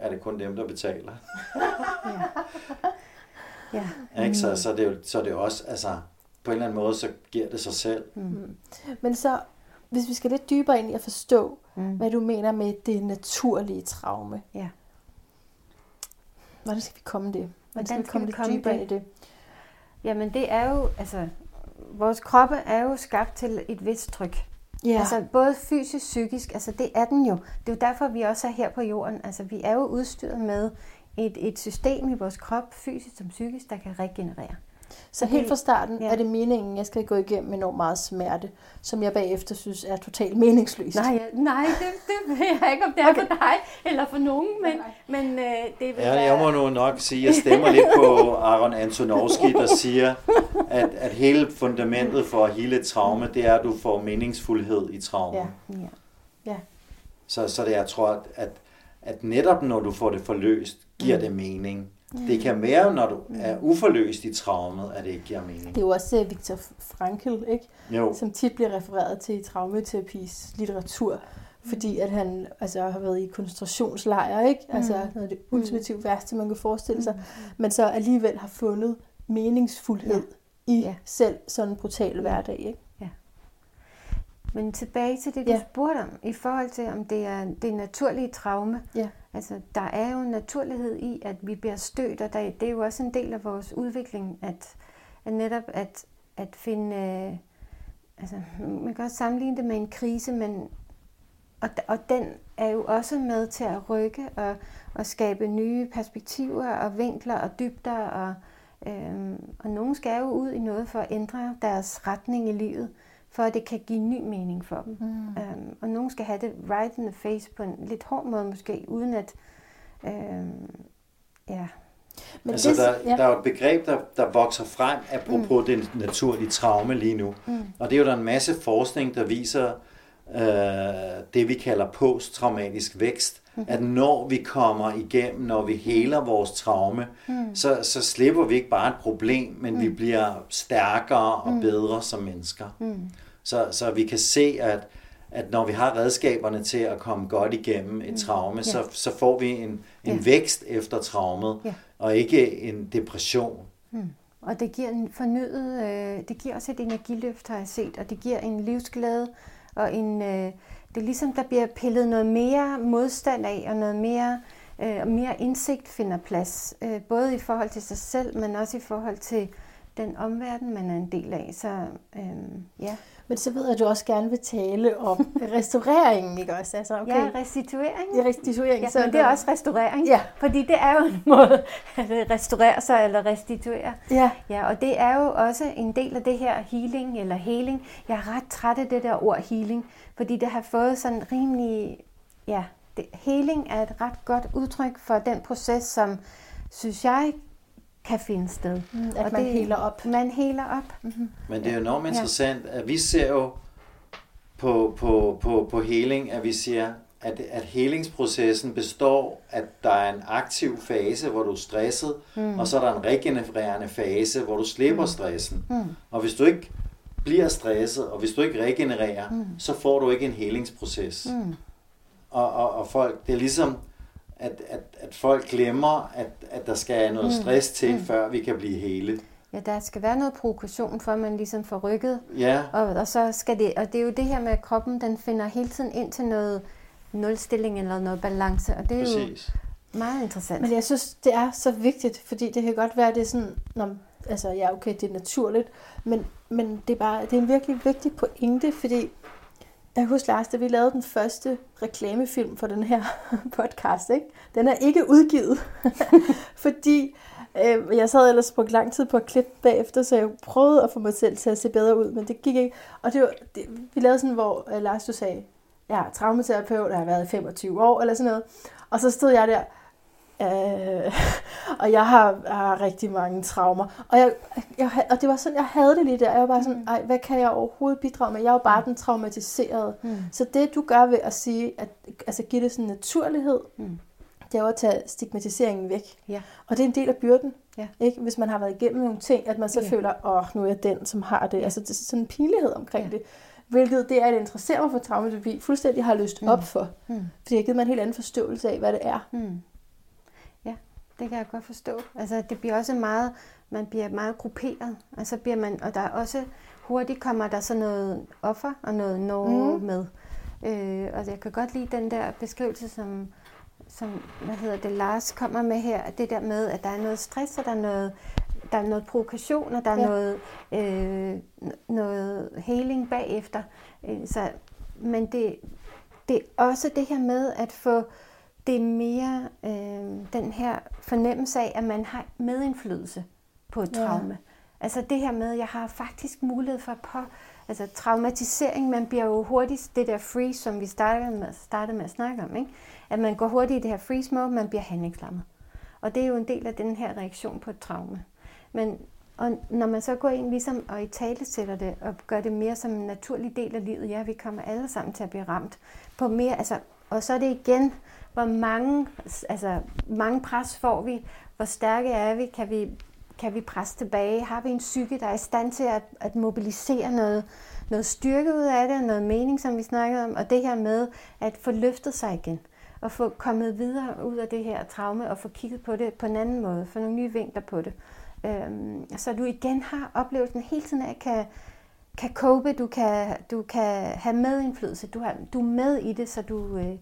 er det kun dem, der betaler. ja. Ja. Ikke? Så, så, det er jo, så det er også, altså, på en eller anden måde, så giver det sig selv. Mm. Men så, hvis vi skal lidt dybere ind i at forstå, mm. hvad du mener med det naturlige traume. Ja. Hvordan skal vi komme det? Hvordan, Hvordan skal vi komme, vi lidt komme dybere det? i det? Jamen det er jo, altså, vores kroppe er jo skabt til et vist tryk. Ja. Altså både fysisk, psykisk, altså det er den jo. Det er jo derfor, vi også er her på jorden. Altså vi er jo udstyret med et, et system i vores krop, fysisk som psykisk, der kan regenerere. Så helt fra starten ja. er det meningen, at jeg skal gå igennem enormt meget smerte, som jeg bagefter synes er totalt meningsløst. Nej, nej det, det ved jeg ikke, om det er okay. for dig eller for nogen, men, men øh, det vil ja, være... Jeg må nu nok sige, at jeg stemmer lidt på Aaron Antonovsky, der siger, at, at hele fundamentet for hele et traume, det er, at du får meningsfuldhed i traume. Ja. Ja. Ja. Så, så det, jeg tror, at, at, at netop når du får det forløst, giver mm. det mening. Det kan være, når du er uforløst i traumet, at det ikke giver mening. Det er jo også Viktor Frankl, ikke? Jo. Som tit bliver refereret til i traumeterapis litteratur, fordi at han altså, har været i koncentrationslejre, ikke? Altså noget af det ultimativt værste, man kan forestille sig, men så alligevel har fundet meningsfuldhed ja. i ja. selv sådan en brutal hverdag, ikke? Ja. Men tilbage til det, du ja. spurgte om, i forhold til, om det er det naturlige traume. Ja. Altså, der er jo en naturlighed i, at vi bliver stødt, og der, det er jo også en del af vores udvikling, at, at netop at, at finde... Øh, altså, man kan også sammenligne det med en krise, men, og, og den er jo også med til at rykke og, og skabe nye perspektiver og vinkler og dybder, og, øh, og nogen skal jo ud i noget for at ændre deres retning i livet, for at det kan give ny mening for dem. Mm. Um, og nogen skal have det right in the face på en lidt hård måde måske, uden at... Um, ja. Men altså, det, der, ja. der er jo et begreb, der, der vokser frem, apropos mm. det naturlige traume lige nu. Mm. Og det er jo der en masse forskning, der viser øh, det, vi kalder posttraumatisk vækst. Mm. At når vi kommer igennem, når vi heler vores traume, mm. så, så slipper vi ikke bare et problem, men mm. vi bliver stærkere og mm. bedre som mennesker. Mm. Så, så vi kan se, at, at når vi har redskaberne til at komme godt igennem et traume, mm. så, så får vi en, en yeah. vækst efter traumet, yeah. og ikke en depression. Mm. Og det giver en fornyet, øh, det giver også et energiløft, har jeg set, og det giver en livsglæde, og en... Øh, det er ligesom, der bliver pillet noget mere modstand af, og noget mere, øh, mere indsigt finder plads. Øh, både i forhold til sig selv, men også i forhold til den omverden, man er en del af. Så, øh, ja. Men så ved jeg, at du også gerne vil tale om restaureringen, ikke også? Altså, okay. Ja, restituering. Ja, restituering. Ja, så men det er også restaurering, ja. fordi det er jo en måde at restaurere sig eller restituere. Ja. Ja, og det er jo også en del af det her healing eller healing. Jeg er ret træt af det der ord healing, fordi det har fået sådan rimelig... Ja, det, healing er et ret godt udtryk for den proces, som, synes jeg, kan finde sted. Mm, at og man det, heler op. Man heler op. Mm-hmm. Men det er jo enormt interessant, at vi ser jo på, på, på, på healing, at vi siger, at, at helingsprocessen består, at der er en aktiv fase, hvor du er stresset, mm. og så er der en regenererende fase, hvor du slipper stressen. Mm. Og hvis du ikke bliver stresset, og hvis du ikke regenererer, mm. så får du ikke en helingsproces. Mm. Og, og, og folk, det er ligesom, at, at, at folk glemmer, at, at der skal noget stress mm. til, mm. før vi kan blive hele. Ja, der skal være noget provokation, for at man ligesom får rykket. Ja. Og, og, så skal det, og det er jo det her med, at kroppen den finder hele tiden ind til noget nulstilling eller noget balance, og det er Præcis. jo meget interessant. Men jeg synes, det er så vigtigt, fordi det kan godt være, at det er sådan, når, altså ja, okay, det er naturligt, men, men det er bare, det er en virkelig vigtig pointe, fordi jeg husker, Lars, da vi lavede den første reklamefilm for den her podcast, ikke? Den er ikke udgivet, fordi øh, jeg sad ellers brugt lang tid på at klippe bagefter, så jeg prøvede at få mig selv til at se bedre ud, men det gik ikke. Og det var, det, vi lavede sådan, hvor øh, Lars, du sagde, jeg er traumaterapeut, der har været i femogtyve år, eller sådan noget. Og så stod jeg der, øh, og jeg har, har rigtig mange traumer. Og, jeg, jeg, og det var sådan, jeg havde det lige der. Jeg var bare sådan, ej, hvad kan jeg overhovedet bidrage med? Jeg er jo bare den traumatiserede. Mm. Så det, du gør ved at sige, at altså, give det sådan en naturlighed, mm. det er jo at tage stigmatiseringen væk. Ja. Og det er en del af byrden. Ja. Ikke? Hvis man har været igennem nogle ting, at man så ja. føler, åh, oh, nu er jeg den, som har det. Ja. Altså, det er sådan en pinlighed omkring ja. det. Hvilket det er, at interesserer mig for traumaterapi, fuldstændig har løst mm. op for. Mm. Fordi jeg har givet mig en helt anden forståelse af, hvad det er. Mm. det kan jeg godt forstå. Altså, det bliver også meget, man bliver meget grupperet, altså bliver man, og der er også hurtigt kommer der så noget offer og noget norge mm. med. Øh, og jeg kan godt lide den der beskrivelse, som, som hvad hedder det, Lars kommer med her, det der med, at der er noget stress, og der er noget, der er noget provokation, og der er ja. noget, øh, noget healing bagefter. Øh, så, men det, det er også det her med at få det mere øh, den her fornemmelse af, at man har medindflydelse på et traume. Ja. Altså det her med, at jeg har faktisk mulighed for på, altså traumatisering, man bliver jo hurtigt det der freeze, som vi startede med, startede med at snakke om, ikke? At man går hurtigt i det her freeze mode, man bliver handlingslammet. Og det er jo en del af den her reaktion på et traume. Men og når man så går ind ligesom og italesætter det og gør det mere som en naturlig del af livet, ja, vi kommer alle sammen til at blive ramt på mere, altså, og så er det igen, hvor mange, altså, mange pres får vi, hvor stærke er vi, kan vi, kan vi presse tilbage, har vi en psyke, der er i stand til at, at mobilisere noget, noget styrke ud af det, noget mening, som vi snakkede om, og det her med at få løftet sig igen, og få kommet videre ud af det her traume, og få kigget på det på en anden måde, få nogle nye vinkler på det. Øhm, så du igen har oplevelsen hele tiden af, kan, kan cope, du kan, du kan have medindflydelse, du, har, du er med i det, så du øh,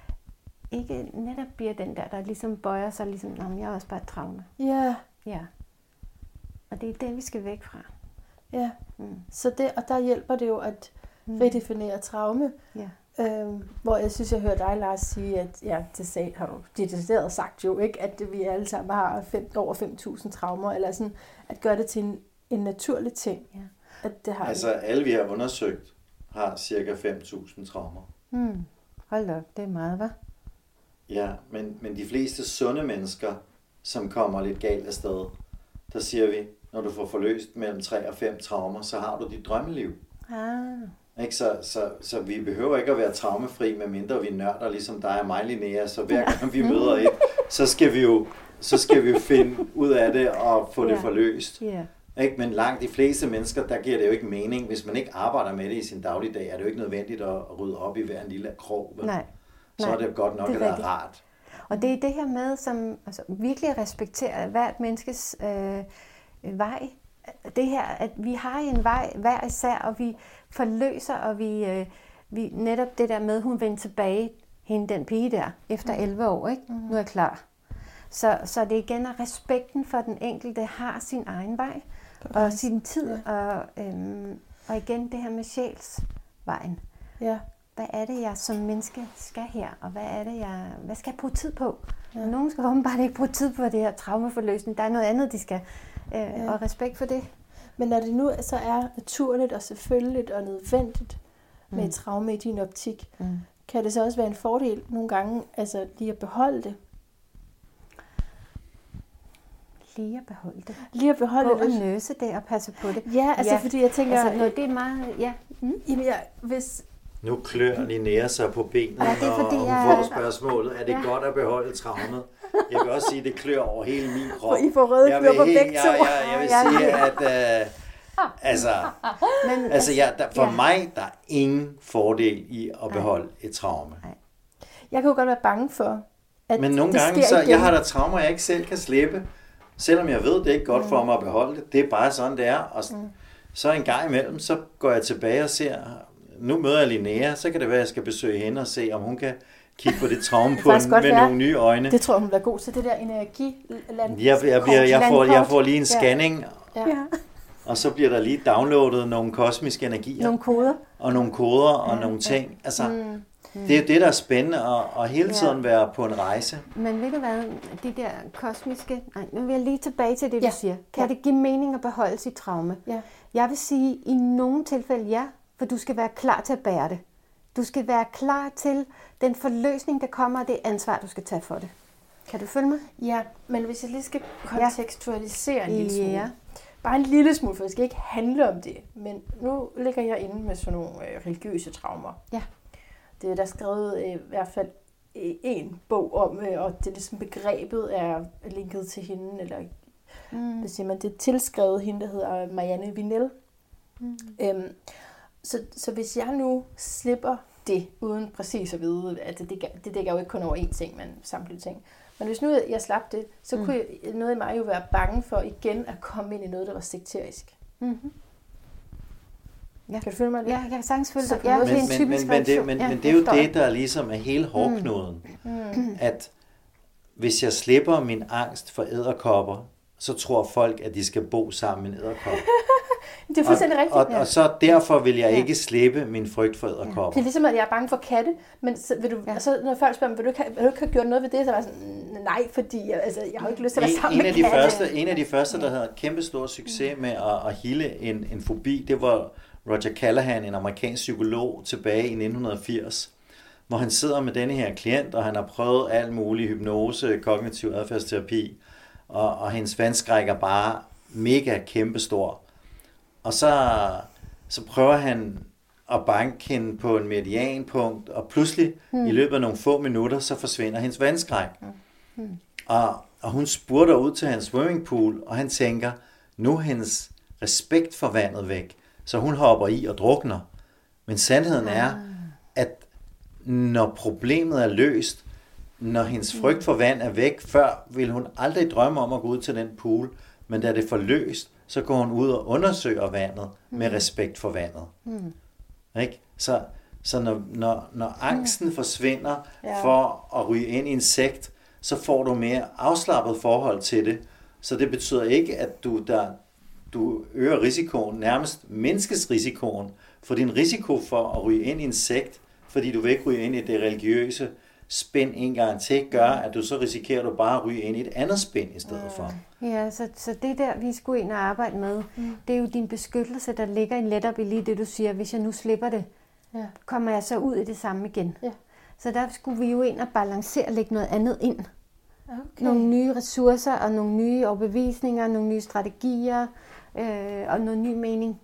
ikke netop bliver den der, der ligesom bøjer sig, ligesom, nå, jeg er også bare et traume. Ja. Yeah. Ja. Og det er det, vi skal væk fra. Ja. Yeah. Mm. Så det, og der hjælper det jo at mm. redefinere traume. Ja. Øhm, hvor jeg synes, jeg hører dig, Lars, sige, at ja, det sag, har du decideret sagt jo ikke, at vi alle sammen har fem, over fem tusind traumer, eller sådan, at gøre det til en, en naturlig ting. Ja. At det har altså vi. Alle vi har undersøgt, har cirka fem tusind traumer. Mm. Hold op, det er meget, hva'? Ja, men, men de fleste sunde mennesker, som kommer lidt galt af sted, der siger vi, når du får forløst mellem tre og fem traumer, så har du dit drømmeliv. Ah. Ikke? Så, så, så vi behøver ikke at være traumefri, medmindre vi nørder, ligesom dig og mig, Linnea. Så hver gang vi møder et, så skal vi jo, så skal vi jo finde ud af det og få det yeah. forløst. Yeah. Ikke? Men langt de fleste mennesker, der giver det jo ikke mening. Hvis man ikke arbejder med det i sin dagligdag, er det jo ikke nødvendigt at rydde op i hver en lille krog. Nej. Så Nej. er det godt nok, det er at det er rart. Og det er det her med, som altså, virkelig respekterer hvert menneskes øh, vej. Det her, at vi har en vej hver især, og vi forløser, og vi, øh, vi netop det der med, hun vendte tilbage, hende den pige der, efter elleve år, ikke? Mm. Nu er jeg klar. Så, så det igen er respekten for den enkelte, har sin egen vej, og sin tid, ja. og, øhm, og igen det her med sjælsvejen. Ja. Hvad er det, jeg som menneske skal her, og hvad er det, jeg, hvad skal jeg bruge tid på? Ja. Nogen skal åbenbart ikke bruge tid på det her traumeforløsning. Der er noget andet, de skal. Øh, ja. Og respekt for det. Men når det nu så er naturligt og selvfølgeligt og nødvendigt mm. med et traume i din optik, mm. kan det så også være en fordel nogle gange, altså lige at beholde det? Lige at beholde det. Lige at beholde på det. På at nøse det og passe på det. Ja, altså ja. fordi jeg tænker... Altså, når det er meget... Ja. Mm. Jamen, ja, hvis... Nu klør Linnea sig på benet, ja, det er, fordi, og hun jeg... får spørgsmålet, er det ja. godt at beholde traumet? Jeg vil også sige, at det klør over hele min krop. I får røde klør på begge to. Jeg, jeg, jeg vil sige, at uh, altså, Men, altså ja, der, for ja. mig der er ingen fordel i at beholde Nej. et traume. Nej. Jeg kan jo godt være bange for, at Men nogle det gange, så jeg har der traumer, jeg ikke selv kan slippe. Selvom jeg ved, det er ikke godt mm. for mig at beholde det. Det er bare sådan, det er. Og mm. så en gang imellem, så går jeg tilbage og ser, nu møder jeg Linnea, så kan det være, at jeg skal besøge hende og se, om hun kan kigge på det traume på en, med være. nogle nye øjne. Det tror jeg, hun bliver god til, det der energiland. Jeg, jeg, jeg, jeg, får, jeg får lige en scanning, ja. Ja. og så bliver der lige downloadet nogle kosmiske energier. Nogle koder. Og nogle koder og ja, nogle ting. Altså, mm. Mm. Det er det, der er spændende, at, at hele tiden ja. være på en rejse. Men ved du hvad, de der kosmiske... Nej, nu vil jeg lige tilbage til det, ja. du siger. Kan ja. det give mening at beholde sit traume? Ja. Jeg vil sige, i nogle tilfælde ja, for du skal være klar til at bære det. Du skal være klar til den forløsning, der kommer, og det ansvar, du skal tage for det. Kan du følge mig? Ja, men hvis jeg lige skal kontekstualisere ja. en lille smule. Ja. Bare en lille smule, for det skal ikke handle om det. Men nu ligger jeg inde med sådan nogle øh, religiøse traumer. Ja. Det er der skrevet øh, i hvert fald en bog om, øh, og det er ligesom begrebet er linket til hende, eller mm. hvad siger man, det er tilskrevet hende, der hedder Marianne Vinel. Mm. Øhm, så, så hvis jeg nu slipper det, uden præcis at vide, at det, det, det dækker jo ikke kun over én ting, men samtlige ting, Men hvis nu jeg slap det, så mm. kunne jeg, noget i mig jo være bange for igen at komme ind i noget, der var sekterisk. Mm-hmm. Ja. Kan du følge mig lidt? Ja, jeg kan sagtens følge dig. Ja, men, men, men, men, det, men, ja, men det er jo det, der ligesom er hele hårdknuden. Mm. At hvis jeg slipper min angst for edderkopper, så tror folk, at de skal bo sammen med en edderkop. Det er fuldstændig og, rigtigt. Og, og, og så derfor vil jeg ikke slippe min frygt for edderkopper. Ja. Det er ligesom, at jeg er bange for katte, men så, vil du, ja. så, når folk spørger mig, vil du, ikke, vil du ikke have gjort noget ved det, så er jeg sådan, nej, fordi jeg, altså, jeg har ikke lyst til at være sammen en, med en af de katte. første, En af de første, der havde kæmpe stor succes med at, at hele en, en fobi, det var Roger Callahan, en amerikansk psykolog, tilbage i nitten firs, hvor han sidder med denne her klient, og han har prøvet alt muligt, hypnose, kognitiv adfærdsterapi, og, og hendes vandskræk er bare mega kæmpestor. Og så, så prøver han at banke hende på en medianpunkt, og pludselig hmm. i løbet af nogle få minutter, så forsvinder hendes vandskræk. Hmm. Og, og hun spurter ud til hans swimmingpool, og han tænker, nu er hendes respekt for vandet væk, så hun hopper i og drukner. Men sandheden er, at når problemet er løst, når hendes frygt for vand er væk, før vil hun aldrig drømme om at gå ud til den pool, men da det er forløst, så går hun ud og undersøger vandet med respekt for vandet. Mm. Ikke? Så, så når, når, når angsten forsvinder ja. for at ryge ind i en sekt, så får du mere afslappet forhold til det. Så det betyder ikke, at du, der, du øger risikoen, nærmest mindskes risikoen, for din risiko for at ryge ind i en sekt, fordi du vil ikke ryge ind i det religiøse spænd en gang til, gør, at du så risikerer du bare at ryge ind i et andet spænd i stedet for. Ja, så, så det der, vi skulle ind og arbejde med, mm. det er jo din beskyttelse, der ligger i netop i lige det, du siger, hvis jeg nu slipper det, ja. kommer jeg så ud i det samme igen. Ja. Så der skulle vi jo ind og balancere og lægge noget andet ind. Okay. Nogle nye ressourcer og nogle nye overbevisninger, nogle nye strategier øh, og noget ny mening.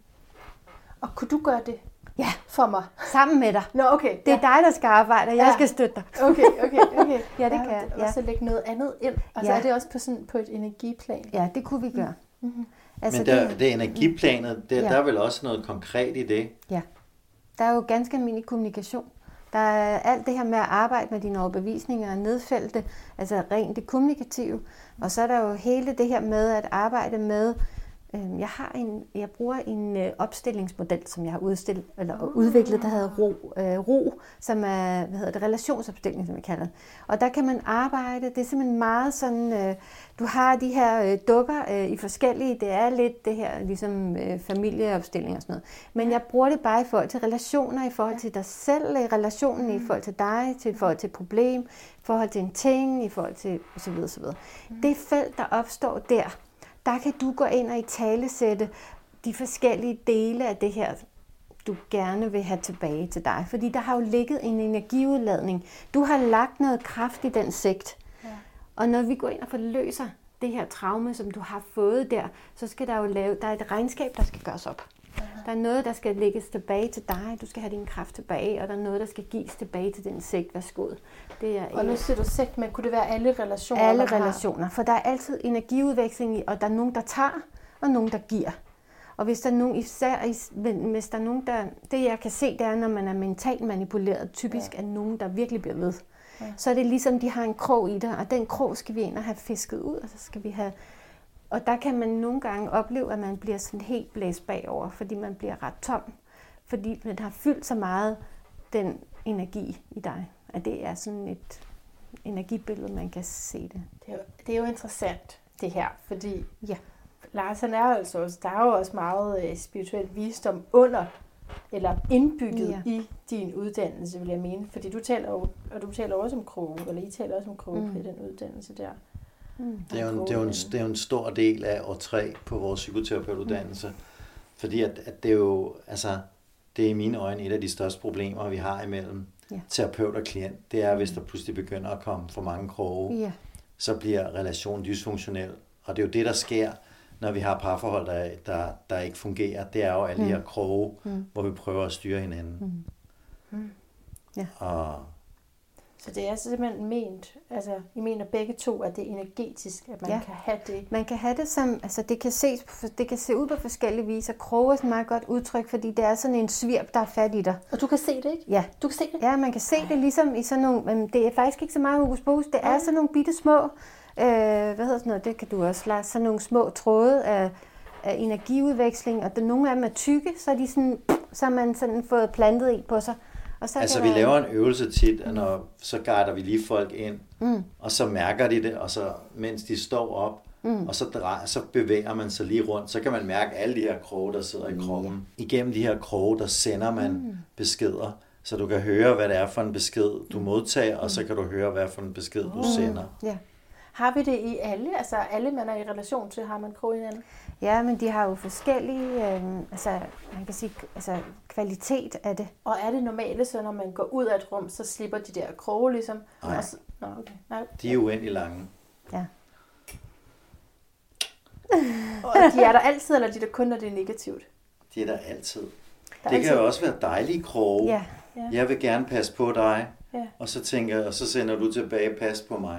Og kunne du gøre det? Ja, for mig. Sammen med dig. Nå, okay. Det er ja. dig, der skal arbejde, og jeg ja. skal støtte dig. Okay, okay, okay. Ja, det kan jeg. Ja. Og så lægge noget andet ind. Og så ja. er det også på, sådan, på et energiplan. Ja, det kunne vi gøre. Mm-hmm. Altså, Men der, det, det energiplanet, det, ja. der er vel også noget konkret i det? Ja. Der er jo ganske almindelig kommunikation. Der er alt det her med at arbejde med dine overbevisninger og nedfælde, altså rent det kommunikative. Og så er der jo hele det her med at arbejde med. Jeg har en, jeg bruger en øh, opstillingsmodel, som jeg har udstillet, eller udviklet, der hedder ro, øh, ro, som er, hvad hedder det, relationsopstilling, som jeg kalder det. Og der kan man arbejde, det er simpelthen meget sådan, øh, du har de her øh, dukker øh, i forskellige, det er lidt det her, ligesom øh, familieopstilling og sådan noget. Men jeg bruger det bare i forhold til relationer, i forhold til dig selv, i relationen i forhold til dig, til, i forhold til et problem, i forhold til en ting, i forhold til osv. osv. Det felt, der opstår der, der kan du gå ind og i talesætte de forskellige dele af det her, du gerne vil have tilbage til dig. Fordi der har jo ligget en energiudladning. Du har lagt noget kraft i den sekt. Ja. Og når vi går ind og forløser det her traume, som du har fået der, så skal der jo lave, der er et regnskab, der skal gøres op. Ja. Der er noget, der skal lægges tilbage til dig. Du skal have din kraft tilbage, og der er noget, der skal gives tilbage til den sekt. Værsgo. Det er og nu siger du sekt, men kunne det være alle relationer? Alle relationer, for der er altid energiudveksling i, og der er nogen, der tager, og nogen, der giver. Og hvis der er nogen, især, hvis der er nogen, der, det jeg kan se, det er, når man er mentalt manipuleret, typisk ja. er nogen, der virkelig bliver ved. Ja. Så er det ligesom, de har en krog i det, og den krog skal vi ind og have fisket ud, og så skal vi have. Og der kan man nogle gange opleve, at man bliver sådan helt blæst bagover, fordi man bliver ret tom, fordi man har fyldt så meget den energi i dig, at det er sådan et energibillede, man kan se det. Det er jo, det er jo interessant, det her, fordi ja. Lars, han er altså også, der er jo også meget uh, spirituel visdom under, eller indbygget ja. i din uddannelse, vil jeg mene. Fordi du taler jo, og du taler også om kroge, eller I taler også om kroge mm. i den uddannelse der. Mm. Det, er jo en, det, er jo en, det er jo en stor del af år tre på vores psykoterapeutuddannelse, mm. fordi at, at det er jo, altså, det er i mine øjne et af de største problemer, vi har imellem ja. terapeut og klient. Det er, hvis der pludselig begynder at komme for mange kroge, ja. så bliver relationen dysfunktionel. Og det er jo det, der sker, når vi har parforhold, der, der, der ikke fungerer. Det er jo alle mm. de her kroge, mm. hvor vi prøver at styre hinanden. Mm. Mm. Ja. Og Så det er simpelthen ment, altså I mener begge to, at det er energetisk, at man ja. kan have det? Man kan have det som, altså det kan, ses, det kan se ud på forskellige viser. Kroge er et meget godt udtryk, fordi det er sådan en svirp, der er fat i dig. Og du kan se det, ikke? Ja. Du kan se det? Ja, man kan se det ligesom i sådan nogle, men det er faktisk ikke så meget hokus pokus, det er sådan nogle bitte små, øh, hvad hedder sådan noget, det kan du også, Lars, sådan nogle små tråde af, af energiudveksling, og det, nogle af dem er tykke, så er de sådan, så har man sådan fået plantet i på sig. Og så altså vi være... laver en øvelse tit, og når, så guider vi lige folk ind, mm. og så mærker de det, og så mens de står op, mm. og så, drejer, så bevæger man sig lige rundt, så kan man mærke alle de her kroge, der sidder i kroppen. Mm. Igennem de her kroge, der sender man mm. beskeder, så du kan høre, hvad det er for en besked, du modtager, og så kan du høre, hvad for en besked, du sender. Mm. Yeah. Har vi det i alle? Altså alle, man er i relation til, har man kroge i hinanden? Ja, men de har jo forskellige, øh, altså man kan sige, altså kvalitet af det. Og er det normale, så når man går ud af et rum, så slipper de der kroge ligesom? Nej, så... Nå, okay. Nej. De er uendelig lange. Ja. Og de er der altid, eller de er der kun, når det er negativt? De er der altid. Der det altid... kan jo også være dejlige kroge. Ja. Ja. Jeg vil gerne passe på dig, ja. og så tænker jeg, og så sender du tilbage, pas på mig.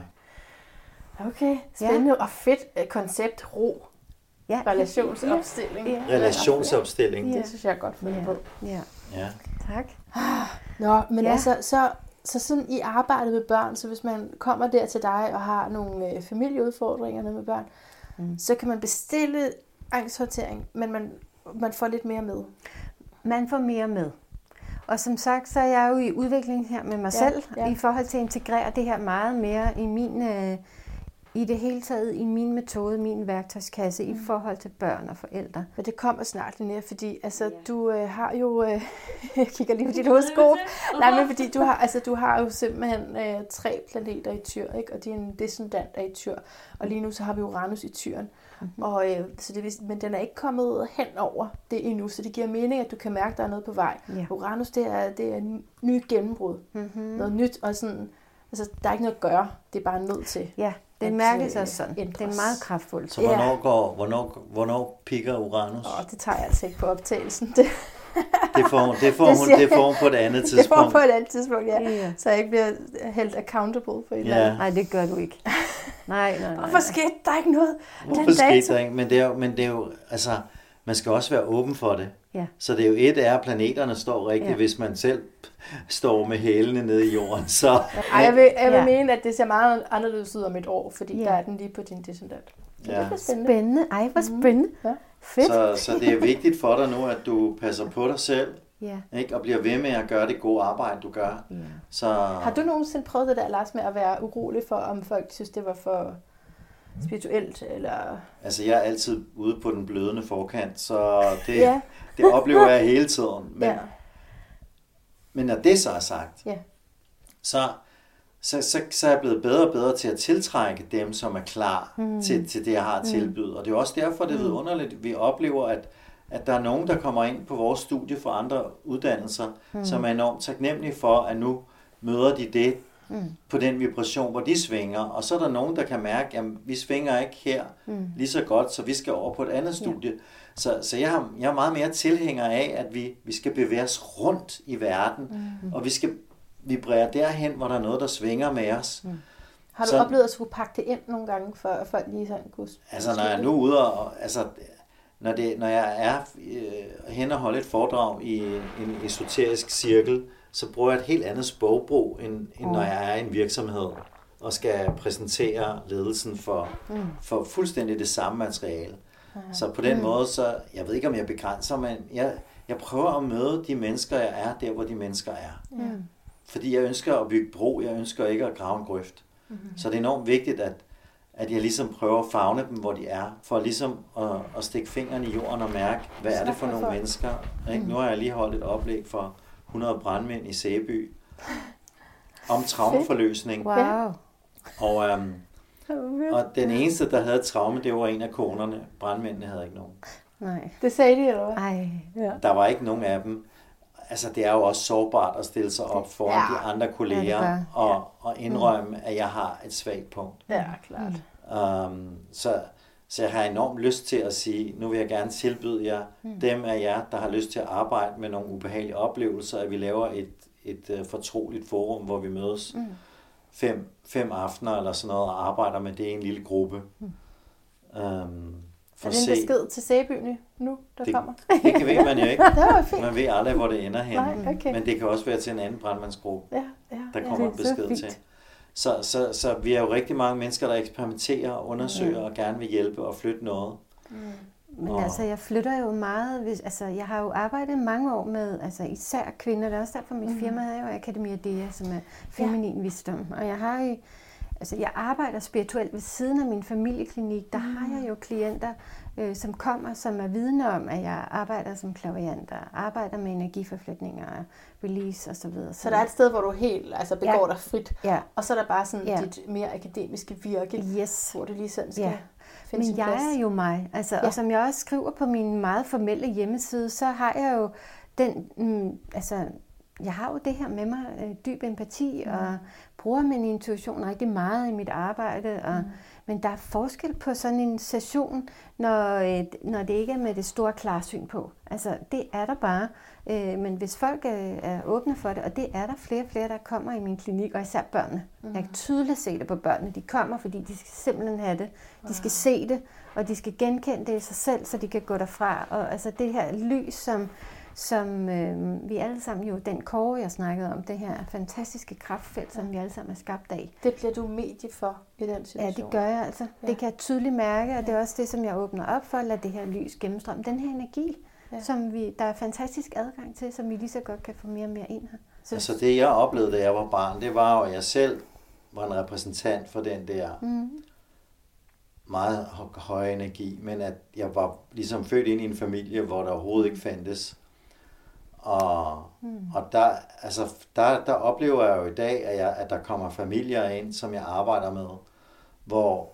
Okay, spændende ja. og fedt koncept, ro. Ja. Relationsopstilling. Ja. Relationsopstilling. Ja. Det synes jeg er godt fundet ja. på. Ja. Ja. Tak. Nå, men ja. altså, så, så sådan i arbejdet med børn, så hvis man kommer der til dig og har nogle øh, familieudfordringer med børn, mm. så kan man bestille angsthåndtering, men man, man får lidt mere med. Man får mere med. Og som sagt, så er jeg jo i udvikling her med mig ja, selv, ja. i forhold til at integrere det her meget mere i min, øh, i det hele taget, i min metode, min værktøjskasse, mm. i forhold til børn og forældre. Men det kommer snart, Linnea, fordi altså, ja. du øh, har jo, øh, jeg kigger lige på dit horoskop, nej, men fordi du har, altså, du har jo simpelthen øh, tre planeter i Tyr, ikke? Og din descendant er i Tyr, og lige nu så har vi Uranus i Tyren. Mm-hmm. Og, øh, så det, men den er ikke kommet hen over det endnu, så det giver mening, at du kan mærke, at der er noget på vej. Ja. Uranus, det er, det er en ny gennembrud. Mm-hmm. Noget nyt, og sådan, altså, der er ikke noget at gøre, det er bare nødt til. Ja, det mærkes også sådan. Ændres. Det er meget kraftfuldt. Så hvornår, går, hvornår, hvornår pikker Uranus? Åh, det tager jeg altså ikke på optagelsen. Det, det, får, det, får det, hun, det får hun på et andet tidspunkt. Det får på et andet tidspunkt, ja. ja. Så jeg ikke bliver helt accountable for et eller andet. Nej, det gør du ikke. Nej, nej, nej. Hvorfor skete der ikke noget? Hvorfor skete der ikke? Men det er jo, men det er jo, altså, man skal også være åben for det. Ja. Så det er jo et af, at planeterne står rigtigt, ja. hvis man selv står med hælene nede i jorden. Så. Ej, jeg vil, jeg vil ja. mene, at det ser meget anderledes ud om et år, fordi ja. der er den lige på din descendant. Ja. Det er spændende. spændende. Ej, hvor spændende. Mm. Ja. Fedt. Så, så det er vigtigt for dig nu, at du passer på dig selv. Ja. Ikke? Og bliver ved med at gøre det gode arbejde, du gør. Ja. Så... Har du nogensinde prøvet det der, Lars, med at være urolig for, om folk synes, det var for spirituelt? Eller... Altså, jeg er altid ude på den blødende forkant, så det, ja. det oplever jeg hele tiden. Men, ja. men når det så er sagt, ja. så, så, så, så er jeg blevet bedre og bedre til at tiltrække dem, som er klar mm. til, til det, jeg har at tilbyde. Mm. Og det er også derfor, det er mm. underligt, vi oplever, at at der er nogen, der kommer ind på vores studie fra andre uddannelser, mm. som er enormt taknemmelige for, at nu møder de det mm. på den vibration, hvor de svinger. Og så er der nogen, der kan mærke, at vi svinger ikke her mm. lige så godt, så vi skal over på et andet studie. Ja. Så, så jeg, har, jeg er meget mere tilhænger af, at vi, vi skal bevæge os rundt i verden, mm. og vi skal vibrere derhen, hvor der er noget, der svinger med os. Mm. Har du så, oplevet at skulle pakke det ind nogle gange, for at folk lige sådan kunne... Altså, når jeg er nu ude og... Altså, Når, det, når jeg er øh, hen og holde et foredrag i en esoterisk cirkel, så bruger jeg et helt andet sprogbrug, end, end når jeg er i en virksomhed og skal præsentere ledelsen for, mm. for fuldstændig det samme materiale. Mm. Så på den mm. måde, så jeg ved ikke, om jeg begrænser, men jeg, jeg prøver at møde de mennesker, jeg er, der hvor de mennesker er. Mm. Fordi jeg ønsker at bygge bro, jeg ønsker ikke at grave en grøft. Mm. Så det er enormt vigtigt, at at jeg ligesom prøver at favne dem, hvor de er, for ligesom at, at stikke fingeren i jorden og mærke, hvad er det for nogle mennesker. Ikke? Mm. Nu har jeg lige holdt et oplæg for hundrede brandmænd i Sæby om traumeforløsning. Wow. Og, øhm, og den eneste, der havde traume, det var en af konerne. Brandmændene havde ikke nogen. Nej. Det sagde de, eller hvad? Ej. Ja. Der var ikke nogen af dem. Altså, det er jo også sårbart at stille sig op foran ja. de andre kolleger ja, og, og indrømme, mm. at jeg har et svagt punkt. Ja, klart. Um, så, så jeg har enormt lyst til at sige, nu vil jeg gerne tilbyde jer, mm. dem af jer, der har lyst til at arbejde med nogle ubehagelige oplevelser, at vi laver et, et uh, fortroligt forum, hvor vi mødes. Mm. fem, fem aftener eller sådan noget, og arbejder med det i en lille gruppe. Mm. Øhm, for er det en se, besked til Sæbyerne nu, der det, kommer? Det kan ved man jo ikke. Man ved aldrig, hvor det ender hen. Nej, okay. Men det kan også være til en anden brandmandsgruppe, ja, ja, der kommer ja, en besked til. Så, så, så vi er jo rigtig mange mennesker, der eksperimenterer og undersøger mm. og gerne vil hjælpe og flytte noget. Mm. Men og... altså, jeg flytter jo meget. Hvis, altså, jeg har jo arbejdet mange år med altså, især kvinder. Det er også derfor, mit mm. firma er jo Akademia Dea, som er feminin ja. visdom. Og jeg har jo, altså, jeg arbejder spirituelt ved siden af min familieklinik. Der mm. har jeg jo klienter, øh, som kommer, som er vidne om, at jeg arbejder som clairvoyant og arbejder med energiforflytninger og release osv. Så, så der er et sted, hvor du helt altså, begår ja. dig frit, ja. og så er der bare sådan ja. dit mere akademiske virke, yes. hvor du lige sådan skal... Ja. Men jeg er jo mig, altså, ja. og som jeg også skriver på min meget formelle hjemmeside, så har jeg jo den, mm, altså, jeg har jo det her med mig, øh, dyb empati, mm. og bruger min intuition rigtig meget i mit arbejde, og, mm. men der er forskel på sådan en session, når, øh, når det ikke er med det store klarsyn på. Altså, det er der bare, øh, men hvis folk øh, er åbne for det, og det er der flere og flere, der kommer i min klinik, og især børnene. Mm. Jeg kan tydeligt se det på børnene. De kommer, fordi de skal simpelthen have det. De skal se det, og de skal genkende det i sig selv, så de kan gå derfra. Og altså det her lys, som, som øh, vi alle sammen jo, den kåre, jeg snakkede om, det her fantastiske kraftfelt, som vi alle sammen er skabt af. Det bliver du medie for i den situation? Ja, det gør jeg altså. Ja. Det kan jeg tydeligt mærke, og det er også det, som jeg åbner op for, at lade det her lys gennemstrømme. Den her energi, ja. som vi, der er fantastisk adgang til, som vi lige så godt kan få mere og mere ind her. Så altså det, jeg oplevede, da jeg var barn, det var jo, at jeg selv var en repræsentant for den der mm. meget høje energi, men at jeg var ligesom født ind i en familie, hvor der overhovedet ikke fandtes. Og, mm. og der, altså, der, der oplever jeg jo i dag, at, jeg, at der kommer familier ind, som jeg arbejder med, hvor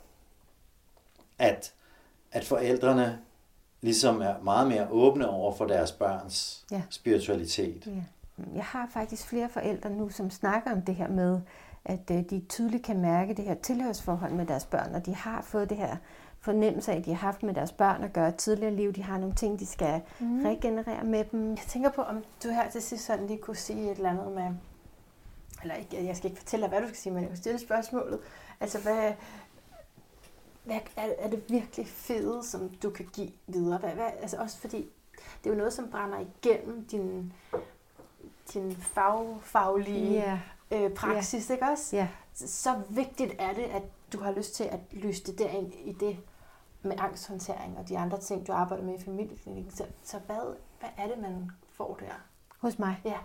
at, at forældrene ligesom er meget mere åbne over for deres børns ja. spiritualitet. Ja. Jeg har faktisk flere forældre nu, som snakker om det her med, at de tydeligt kan mærke det her tilhørsforhold med deres børn, og de har fået det her fornemmelse af, at de har haft med deres børn at gøre et tidligere liv. De har nogle ting, de skal mm. regenerere med dem. Jeg tænker på, om du her til sidst sådan lige kunne sige et eller andet med, eller ikke, jeg skal ikke fortælle dig, hvad du skal sige, men jeg kan stille spørgsmålet. Altså, hvad, hvad er, er det virkelig fede, som du kan give videre? Hvad, hvad, altså også fordi, det er jo noget, som brænder igennem din, din fag, faglige yeah. øh, praksis, yeah. ikke også? Yeah. Så, så vigtigt er det, at du har lyst til at løse det derind i det med angsthåndtering og de andre ting, du arbejder med i familieklinikken. Så, så hvad, hvad er det, man får der? Hos mig? Ja.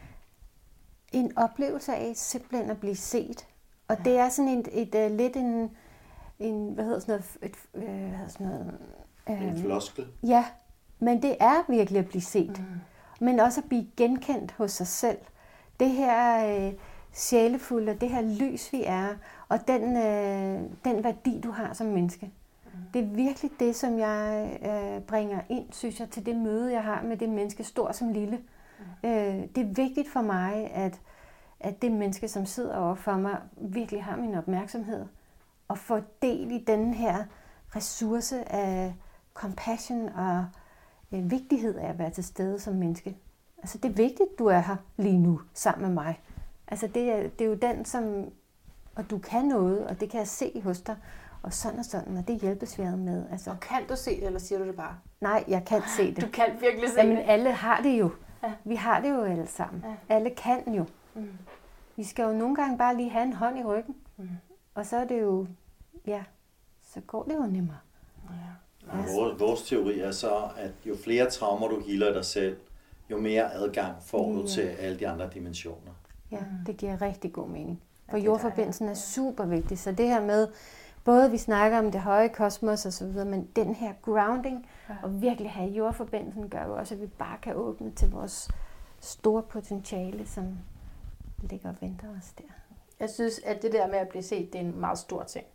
En oplevelse af simpelthen at blive set. Og ja. det er sådan et, et, et, lidt en, en, hvad hedder sådan noget, et, hvad hedder sådan noget? En øh, floskel. Ja, men det er virkelig at blive set. Mm. Men også at blive genkendt hos sig selv. Det her øh, sjælefulde, det her lys, vi er, og den, øh, den værdi, du har som menneske. Mm. Det er virkelig det, som jeg øh, bringer ind, synes jeg, til det møde, jeg har med det menneske, stor som lille. Mm. Øh, det er vigtigt for mig, at, at det menneske, som sidder over for mig, virkelig har min opmærksomhed, og får del i den her ressource af compassion og øh, vigtighed af at være til stede som menneske. Altså, det er vigtigt, du er her lige nu, sammen med mig. Altså, det er, det er jo den, som... Og du kan noget, og det kan jeg se hos dig, og sådan og sådan, og det hjælpes vi ad med. Altså. Og kan du se det, eller siger du det bare? Nej, jeg kan se det. Du kan virkelig se Jamen, det? alle har det jo. Ja. Vi har det jo alle sammen. Ja. Alle kan jo. Mm. Vi skal jo nogle gange bare lige have en hånd i ryggen. Mm. Og så er det jo... Ja, så går det jo nemmere. Ja. Ja. Vores, vores teori er så, at jo flere traumer du healer dig selv, jo mere adgang får du ja. til alle de andre dimensioner. Ja, det giver rigtig god mening. For ja, jordforbindelsen er super vigtig. Så det her med, både vi snakker om det høje kosmos og så videre, men den her grounding, ja. og virkelig have jordforbindelsen, gør jo også, at vi bare kan åbne til vores store potentiale, som ligger og venter os der. Jeg synes, at det der med at blive set, det er en meget stor ting.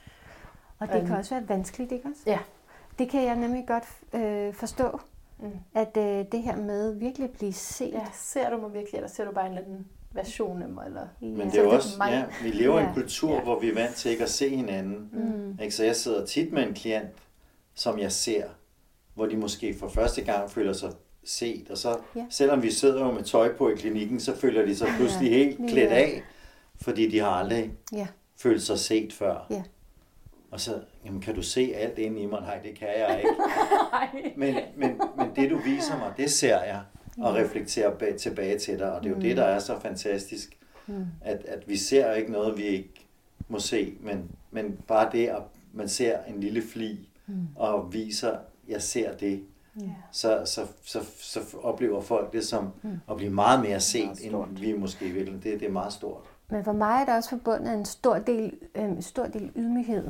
Og det um, kan også være vanskeligt, ikke også? Ja. Det kan jeg nemlig godt øh, forstå, mm. at øh, det her med virkelig at blive set. Ja, ser du mig virkelig, eller ser du bare en eller anden version af mig? Eller? Ja. Men det er jo også, ja, vi lever i ja. en kultur, ja. hvor vi er vant til ikke at se hinanden. Mm. Ikke? Så jeg sidder tit med en klient, som jeg ser, hvor de måske for første gang føler sig set, og så, ja. selvom vi sidder jo med tøj på i klinikken, så føler de sig pludselig ja. helt klædt af. fordi de har aldrig ja. følt sig set før. Ja. Og så, jamen, kan du se alt inde i mig? Nej, det kan jeg ikke. men, men, men det, du viser mig, det ser jeg, og reflekterer bag, tilbage til dig. Og det er jo mm. det, der er så fantastisk, mm. at, at vi ser ikke noget, vi ikke må se, men, men bare det, at man ser en lille fli, mm. og viser, jeg ser det, yeah. så, så, så, så oplever folk det som mm. at blive meget mere set, end vi måske virkelig. Det, det er meget stort. Men for mig er det også forbundet en stor del, øh, en stor del ydmyghed.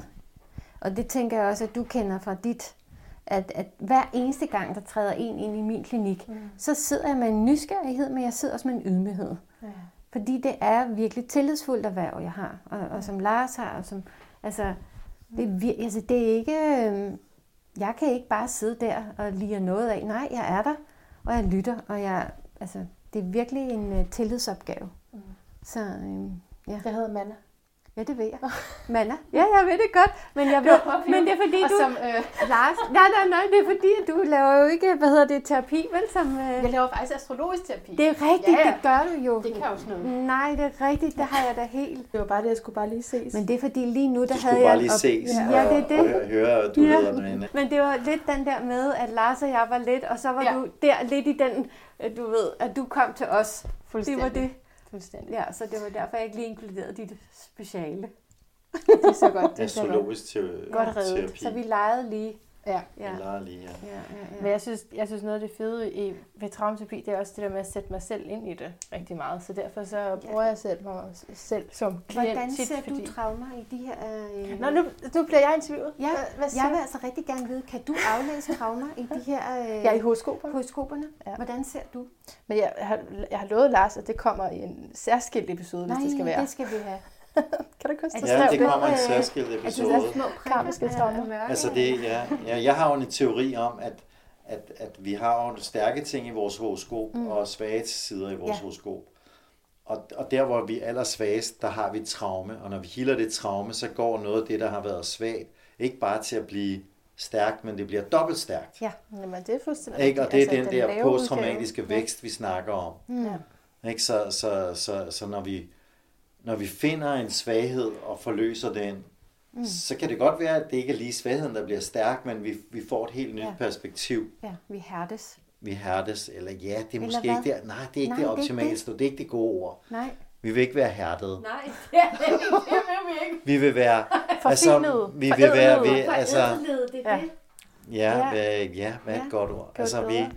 Og det tænker jeg også, at du kender fra dit, at, at hver eneste gang, der træder en ind i min klinik, mm. så sidder jeg med en nysgerrighed, men jeg sidder også med en ydmyghed. Ja. Fordi det er virkelig tillidsfuldt erhverv, jeg har, og, og som Lars har. Og som, altså, det er, altså, det er ikke... Øh, jeg kan ikke bare sidde der og lide noget af. Nej, jeg er der, og jeg lytter, og jeg, altså, det er virkelig en uh, tillidsopgave. Mm. Så, øh, ja. Det hedder Manna. Ja, det ved jeg. Manna? Ja, jeg ved det godt. Men, jeg ved, men det er fordi, du... Som, øh... Lars, nej, nej, nej, det er fordi, du laver jo ikke, hvad hedder det, terapi, vel? Som, øh... Jeg laver faktisk astrologisk terapi. Det er rigtigt, ja, ja. Det gør du jo. Det kan jo sådan noget. Nej, det er rigtigt, det har jeg da helt. Det var bare det, jeg skulle bare lige ses. Men det er fordi, lige nu, der du havde jeg... Du skulle bare lige ses, ja, det er det. og, og høre, at du ja. hedder noget. Men det var lidt den der med, at Lars og jeg var lidt, og så var ja. du der lidt i den, du ved, at du kom til os. Det var det. Fuldstændig. Ja, så det var derfor, jeg ikke lige inkluderede dit speciale. Det er så godt. Det er astrologisk te- godt terapi. Så vi legede lige. Ja. ja. Vi legede lige, ja. ja, ja, ja. Men jeg synes, jeg synes noget af det fede i, ved traumaterapi, det er også det der med at sætte mig selv ind i det rigtig meget. Så derfor så bruger ja. jeg selv mig selv som klient. Hvordan tit, ser fordi... du traumer i de her... Øh... Nå, nu, nu bliver jeg interviewet. Ja, hvad, hvad jeg vil altså rigtig gerne vide, kan du aflæse traumer i de her... Øh... Ja, i horoskoperne. horoskoperne? Ja. Hvordan ser du? Men jeg har, jeg har lovet Lars, at det kommer i en særskilt episode, Nej, hvis det skal være. Nej, det skal vi have. Kan du konstatere? Ja, det kommer en særskilt episode. Altså, små karmiske traumer. Altså det, ja, ja, jeg har jo en teori om, at, at, at vi har jo stærke ting i vores horoskop, mm. og svage sider i vores ja. horoskop. Og, og der, hvor vi er allersvagest, der har vi traume. Og når vi healer det traume, så går noget af det, der har været svagt, ikke bare til at blive stærkt, men det bliver dobbelt stærkt. Ja, men det er fuldstændig. Ikke? Og det er altså, den, den der posttraumatiske vækst, vi snakker om. Mm. Ikke? Så, så, så, så når vi Når vi finder en svaghed og forløser den, mm. så kan det godt være, at det ikke er lige svagheden, der bliver stærk, men vi, vi får et helt nyt ja. perspektiv. Ja, vi hærdes. Vi hærdes, eller ja, det er eller måske hvad? ikke det. Nej, det er ikke Nej, det optimale, det er ikke det gode ord. Nej. Vi vil ikke være hærdede. Nej, det er det, det vil vi ikke. Vi vil være... altså, vi vil være ved... Altså, det er det. Ja, ja, hvad, ja, hvad er et godt ord? Godt altså, vi...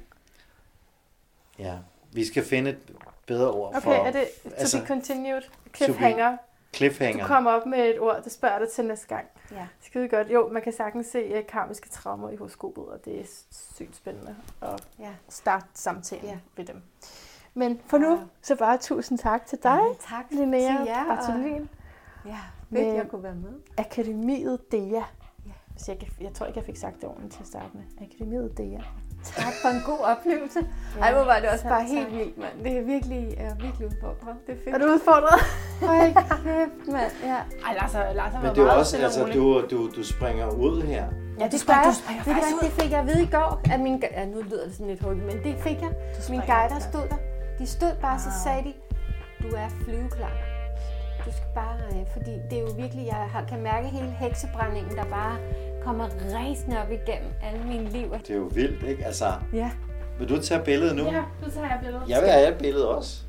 Ja, vi skal finde et bedre ord okay, for... Okay, er det to altså, be continued? Cliffhanger. Cliffhanger. Du kommer op med et ord, der spørger dig til næste gang. Ja. Skide godt. Jo, man kan sagtens se uh, karmiske traumer i horoskopet, og det er sygt spændende at ja. starte samtalen ja. ved dem. Men for nu, så bare tusind tak til dig, ja, tak Linnea til jer, Bartholin. Ja, fedt, jeg kunne være med. Akademiet Dea. Ja. Jeg, jeg tror ikke, jeg fik sagt det ordentligt til at starte med. Akademiet Dea. Tak for en god oplevelse. Ja, ej, hvor var det også tak, bare tak. helt vildt, mand. Det er virkelig, er virkelig udfordret. Det er fedt. Er du udfordret? Hold kæft, mand. Ja. Ej, Lars har været meget stille også, altså, du, du, du springer ud her. Ja, det, det gør jeg. Det, det, det fik jeg at vide i går. At min, ja, nu lyder det sådan lidt hurtigt, men det fik jeg. Min guider stod der. De stod bare, ah. så sagde de, du er flyveklar. Du skal bare, fordi det er jo virkelig, jeg har, kan mærke hele heksebrændingen, der bare kommer ræsende op igennem alle mine liv. Det er jo vildt, ikke? Altså, ja. Vil du tage billedet nu? Ja, nu tager jeg billedet. Jeg vil have et billede også.